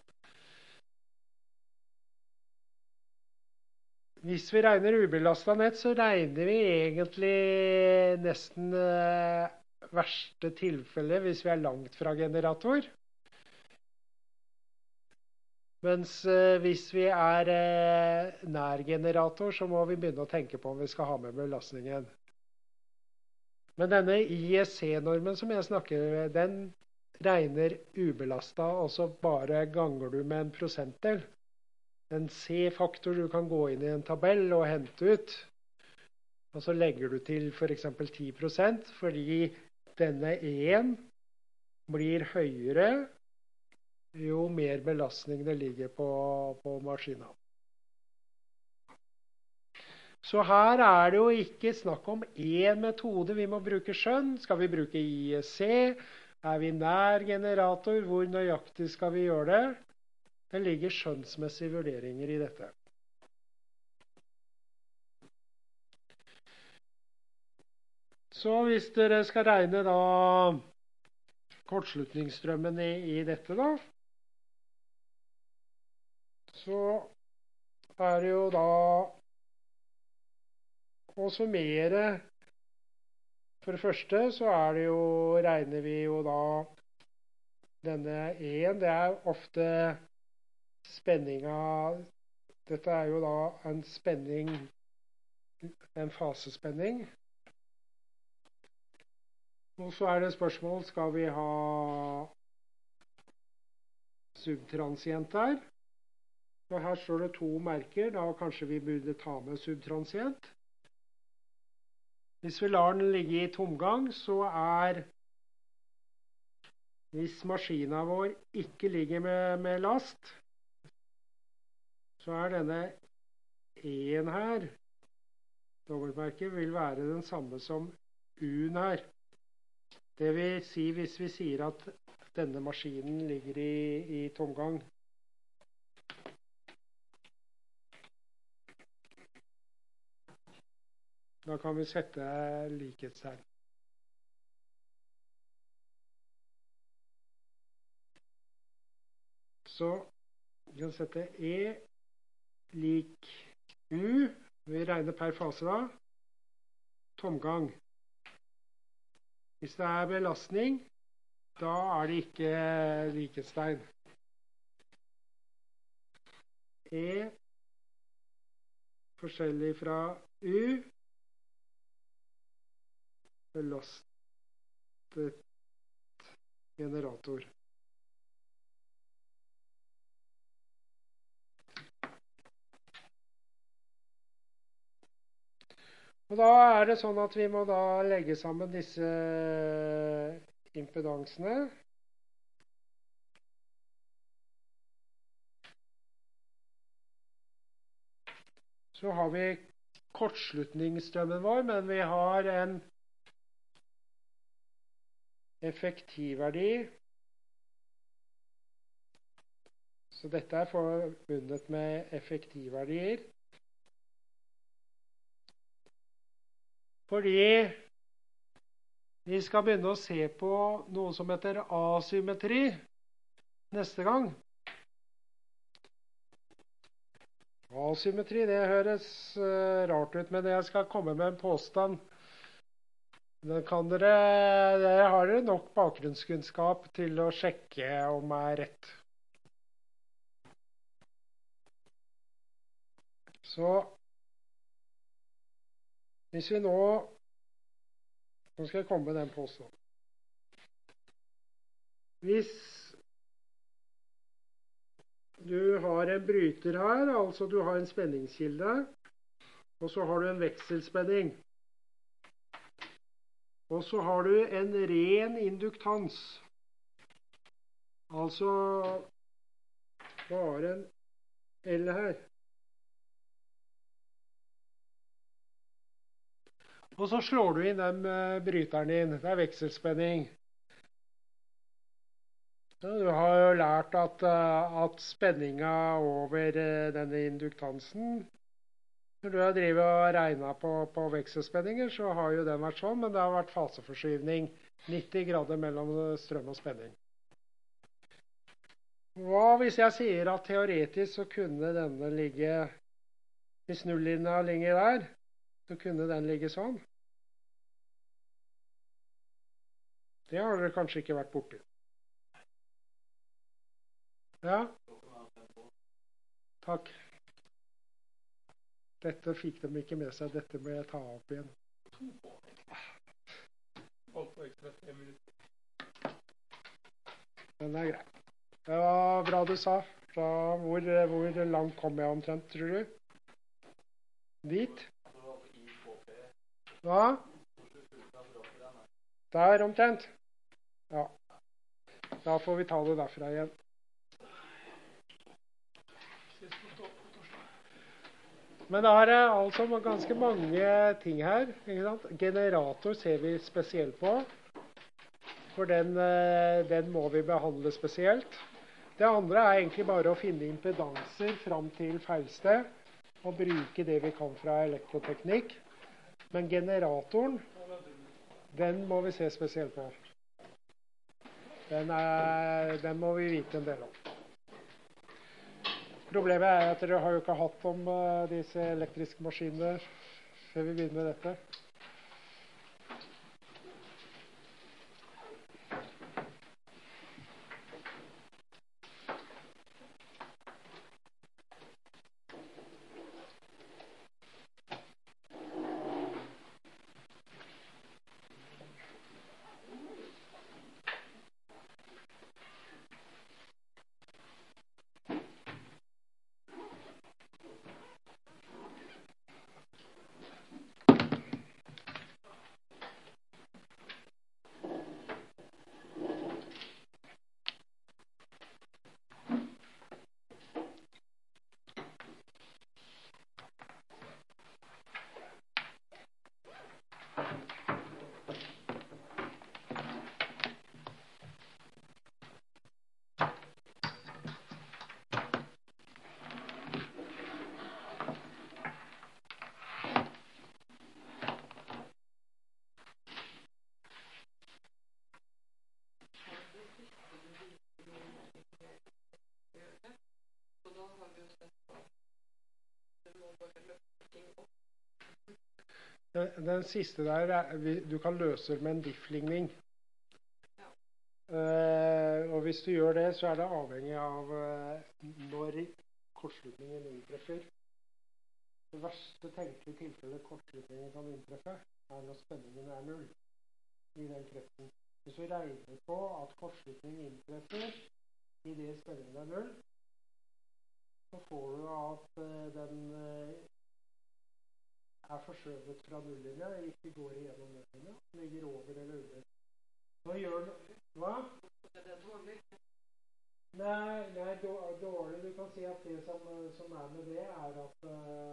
Hvis vi regner ubelastet nett, så regner vi egentlig nesten verste tilfelle hvis vi er langt fra generator. Mens hvis vi er nær generator, så må vi begynne å tenke på om vi skal ha med belastningen. Men denne IEC-normen som jeg snakker med, den regner ubelastet, og så bare ganger du med en prosentdel. En C-faktor du kan gå inn i en tabell og hente ut. Og så legger du til for eksempel 10%, fordi denne E-en blir høyere jo mer belastning det ligger på maskinen. Så her er det jo ikke snakk om én metode vi må bruke skjønn. Skal vi bruke IEC? Er vi nær generator? Hvor nøyaktig skal vi gjøre det? Det ligger skjønnsmessige vurderinger i dette. Så hvis dere skal regne da kortslutningsstrømmen i dette da, så er det jo da å summere. For det første så er det jo, regner vi jo da denne E-en, det er ofte spenninga, dette er jo da en spenning, en fasespenning. Og så er det spørsmål, skal vi ha subtransient der? Og her står det 2 merker, da kanskje vi burde ta med subtransient. Hvis vi lar den ligge i tomgang, så hvis maskinen vår ikke ligger med last, så er denne E-en her, dobbeltmerket, vil være den samme som U-en her. Det vil si hvis vi sier at denne maskinen ligger i tomgang. Da kan vi sette likhetstegn. Så vi kan sette E lik U. Vi regner per fase da. Tomgang. Hvis det er belastning, da er det ikke likhetstegn. E forskjellig fra U. Belastet generator. Og da er det sånn at vi må da legge sammen disse impedansene. Så har vi kortslutningsstrømmen vår, men vi har en effektivverdi. Så dette er forbundet med effektivverdier. Fordi vi skal begynne å se på noe som heter asymmetri neste gang. Asymmetri, det høres rart ut, men jeg skal komme med en påstand. Den kan dere har dere nok bakgrunnskunnskap til å sjekke om det er rett. Så hvis vi nå skal jeg komme med den påstanden. Hvis du har en bryter her, altså du har en spenningskilde, og så har du en vekselspenning. Og så har du en ren induktans. Altså bare en L her. Og så slår du inn den bryteren din. Det er vekselspenning. Ja, du har jo lært at spenninga over denne induktansen, når du har drevet og regnet på vekselspenninger, så har jo den vært sånn, men det har vært faseforskyvning 90 grader mellom strøm og spenning. Hva hvis jeg sier at teoretisk så kunne denne ligge, hvis nullinja ligger der, så kunne den ligge sånn? Det har dere kanskje ikke vært borti. Ja. Takk. Dette fikk de ikke med seg. Dette må jeg ta opp igjen. Den er grei. Det var bra du sa. Hvor langt kom jeg omtrent, tror du? Dit? Hva? Der omtrent? Ja. Da får vi ta det derfra igjen. Men det er altså ganske mange ting her, ikke sant? Generator ser vi spesielt på, for den må vi behandle spesielt. Det andre er egentlig bare å finne impedanser fram til feilsted, og bruke det vi kan fra elektroteknikk. Men generatoren, den må vi se spesielt på. Den må vi vite en del om. Problemet er at dere har jo ikke hatt om disse elektriske maskinene før vi begynner med dette. Den siste der, du kan løse det med en diff-ligning. Og hvis du gjør det, så er det avhengig av når kortslutningen inntreffer. Det verste tenkelige tilfellet kortslutningen kan inntreffe, er når spenningen er 0 i den kretsen. Hvis du regner på at kortslutningen inntreffer i det spenningen er 0, så får du at den er forskjøvet fra nullinja, ikke går igjennom nullinja, ligger over eller under. Nå gjør den, hva?
Er det dårlig?
Nei, dårlig. Du kan si at det som er med det, er at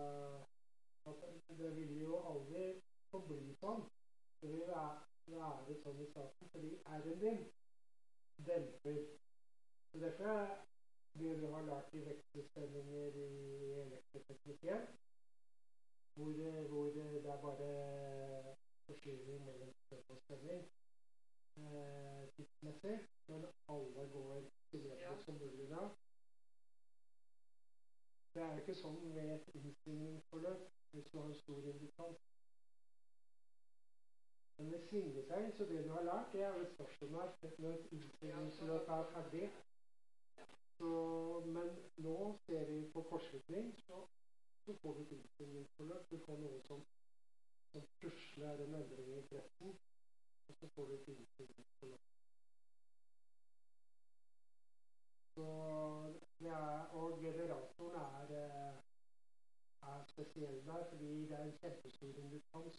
det vil jo aldri forbli sånn. Det vil være sånn i starten, fordi R-en din demper. Så derfor er det du har lært i vekselspenninger i elektroteknikken, hvor det er bare forskyvning mellom strøm og spenning tidsmessig, men alle går symmetrisk som mulig da. Det er jo ikke sånn med et innsvingningsforløp hvis du har en stor indukans. Men det svinger seg, så det du har lært, det er vel stasjonært når et innsvingningsforløp er ferdig. Men nå ser vi på kortslutning, så får du et innsvingningsforløp. Du får noe som plutselig er en endring i kretsen, og så får du et innsvingningsforløp. Og generatoren er spesiell der, fordi det er en kjempestor indukans.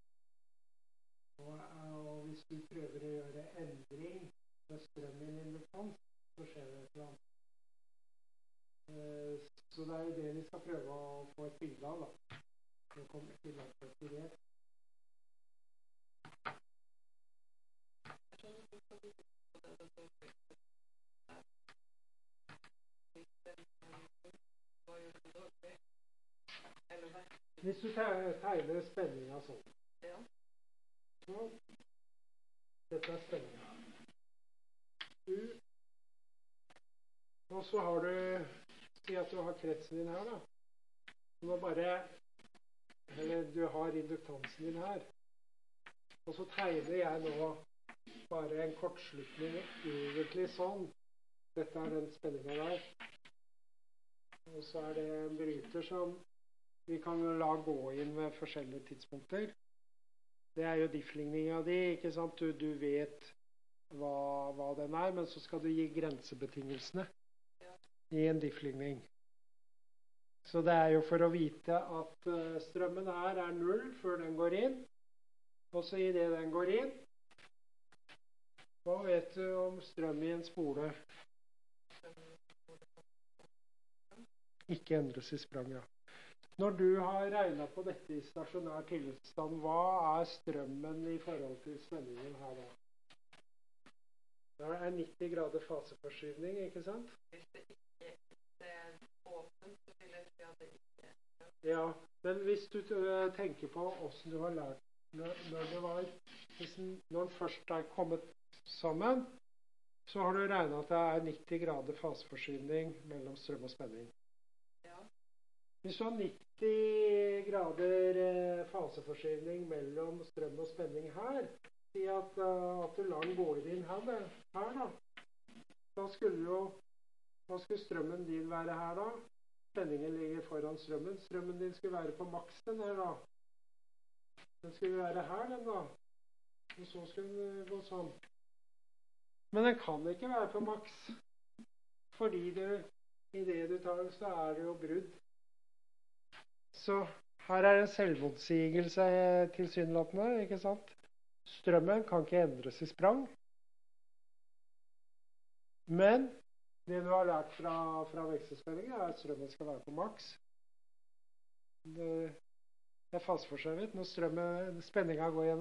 Og hvis du prøver å gjøre endring med strøm i en indukans, så skjer det et eller annet. Så det er jo det vi skal prøve å få et bilde av, da. Nå kommer vi langt etter det. Hvis du tegner spenninga sånn.
Ja.
Så, dette er spenninga. Og så har du, si at du har kretsen din her da. Eller du har induktansen din her. Og så tegner jeg nå bare en kortslutning egentlig sånn. Dette er den spenninga der. Og så er det en bryter som vi kan la gå inn ved forskjellige tidspunkter. Det er jo diff-ligninga di, ikke sant? Du vet hva den er, men så skal du gi grensebetingelsene i en diff-ligning. Så det er jo for å vite at strømmen her er 0 før den går inn. Og så i det den går inn, hva vet du om strøm i en spole? Ikke endres i sprang, ja. Når du har regnet på dette i stasjonær tilstand, hva er strømmen i forhold til spenningen her da? Det er 90 grader faseforskyvning, ikke sant?
Hvis det ikke er åpent, så vil jeg si at det ikke er.
Ja, men hvis du tenker på hvordan du har lært, når den først er kommet sammen, så har du regnet at det er 90 grader faseforskyvning mellom strøm og spenning. Hvis du har 90 grader faseforskyvning mellom strøm og spenning her, si at du lar den gå inn her da. Da skulle strømmen din være her da. Spenningen ligger foran strømmen. Strømmen din skulle være på maksen her da. Den skulle være her den da. Og så skulle den gå sånn. Men den kan ikke være på maks. Fordi i det du tar, så er det jo brudd. Så her er en selvmotsigelse tilsynelatende, ikke sant? Strømmen kan ikke endres i sprang. Men det du har lært fra vekselspenningen er at strømmen skal være på maks. Det er faseforskjøvet når spenningen går gjennom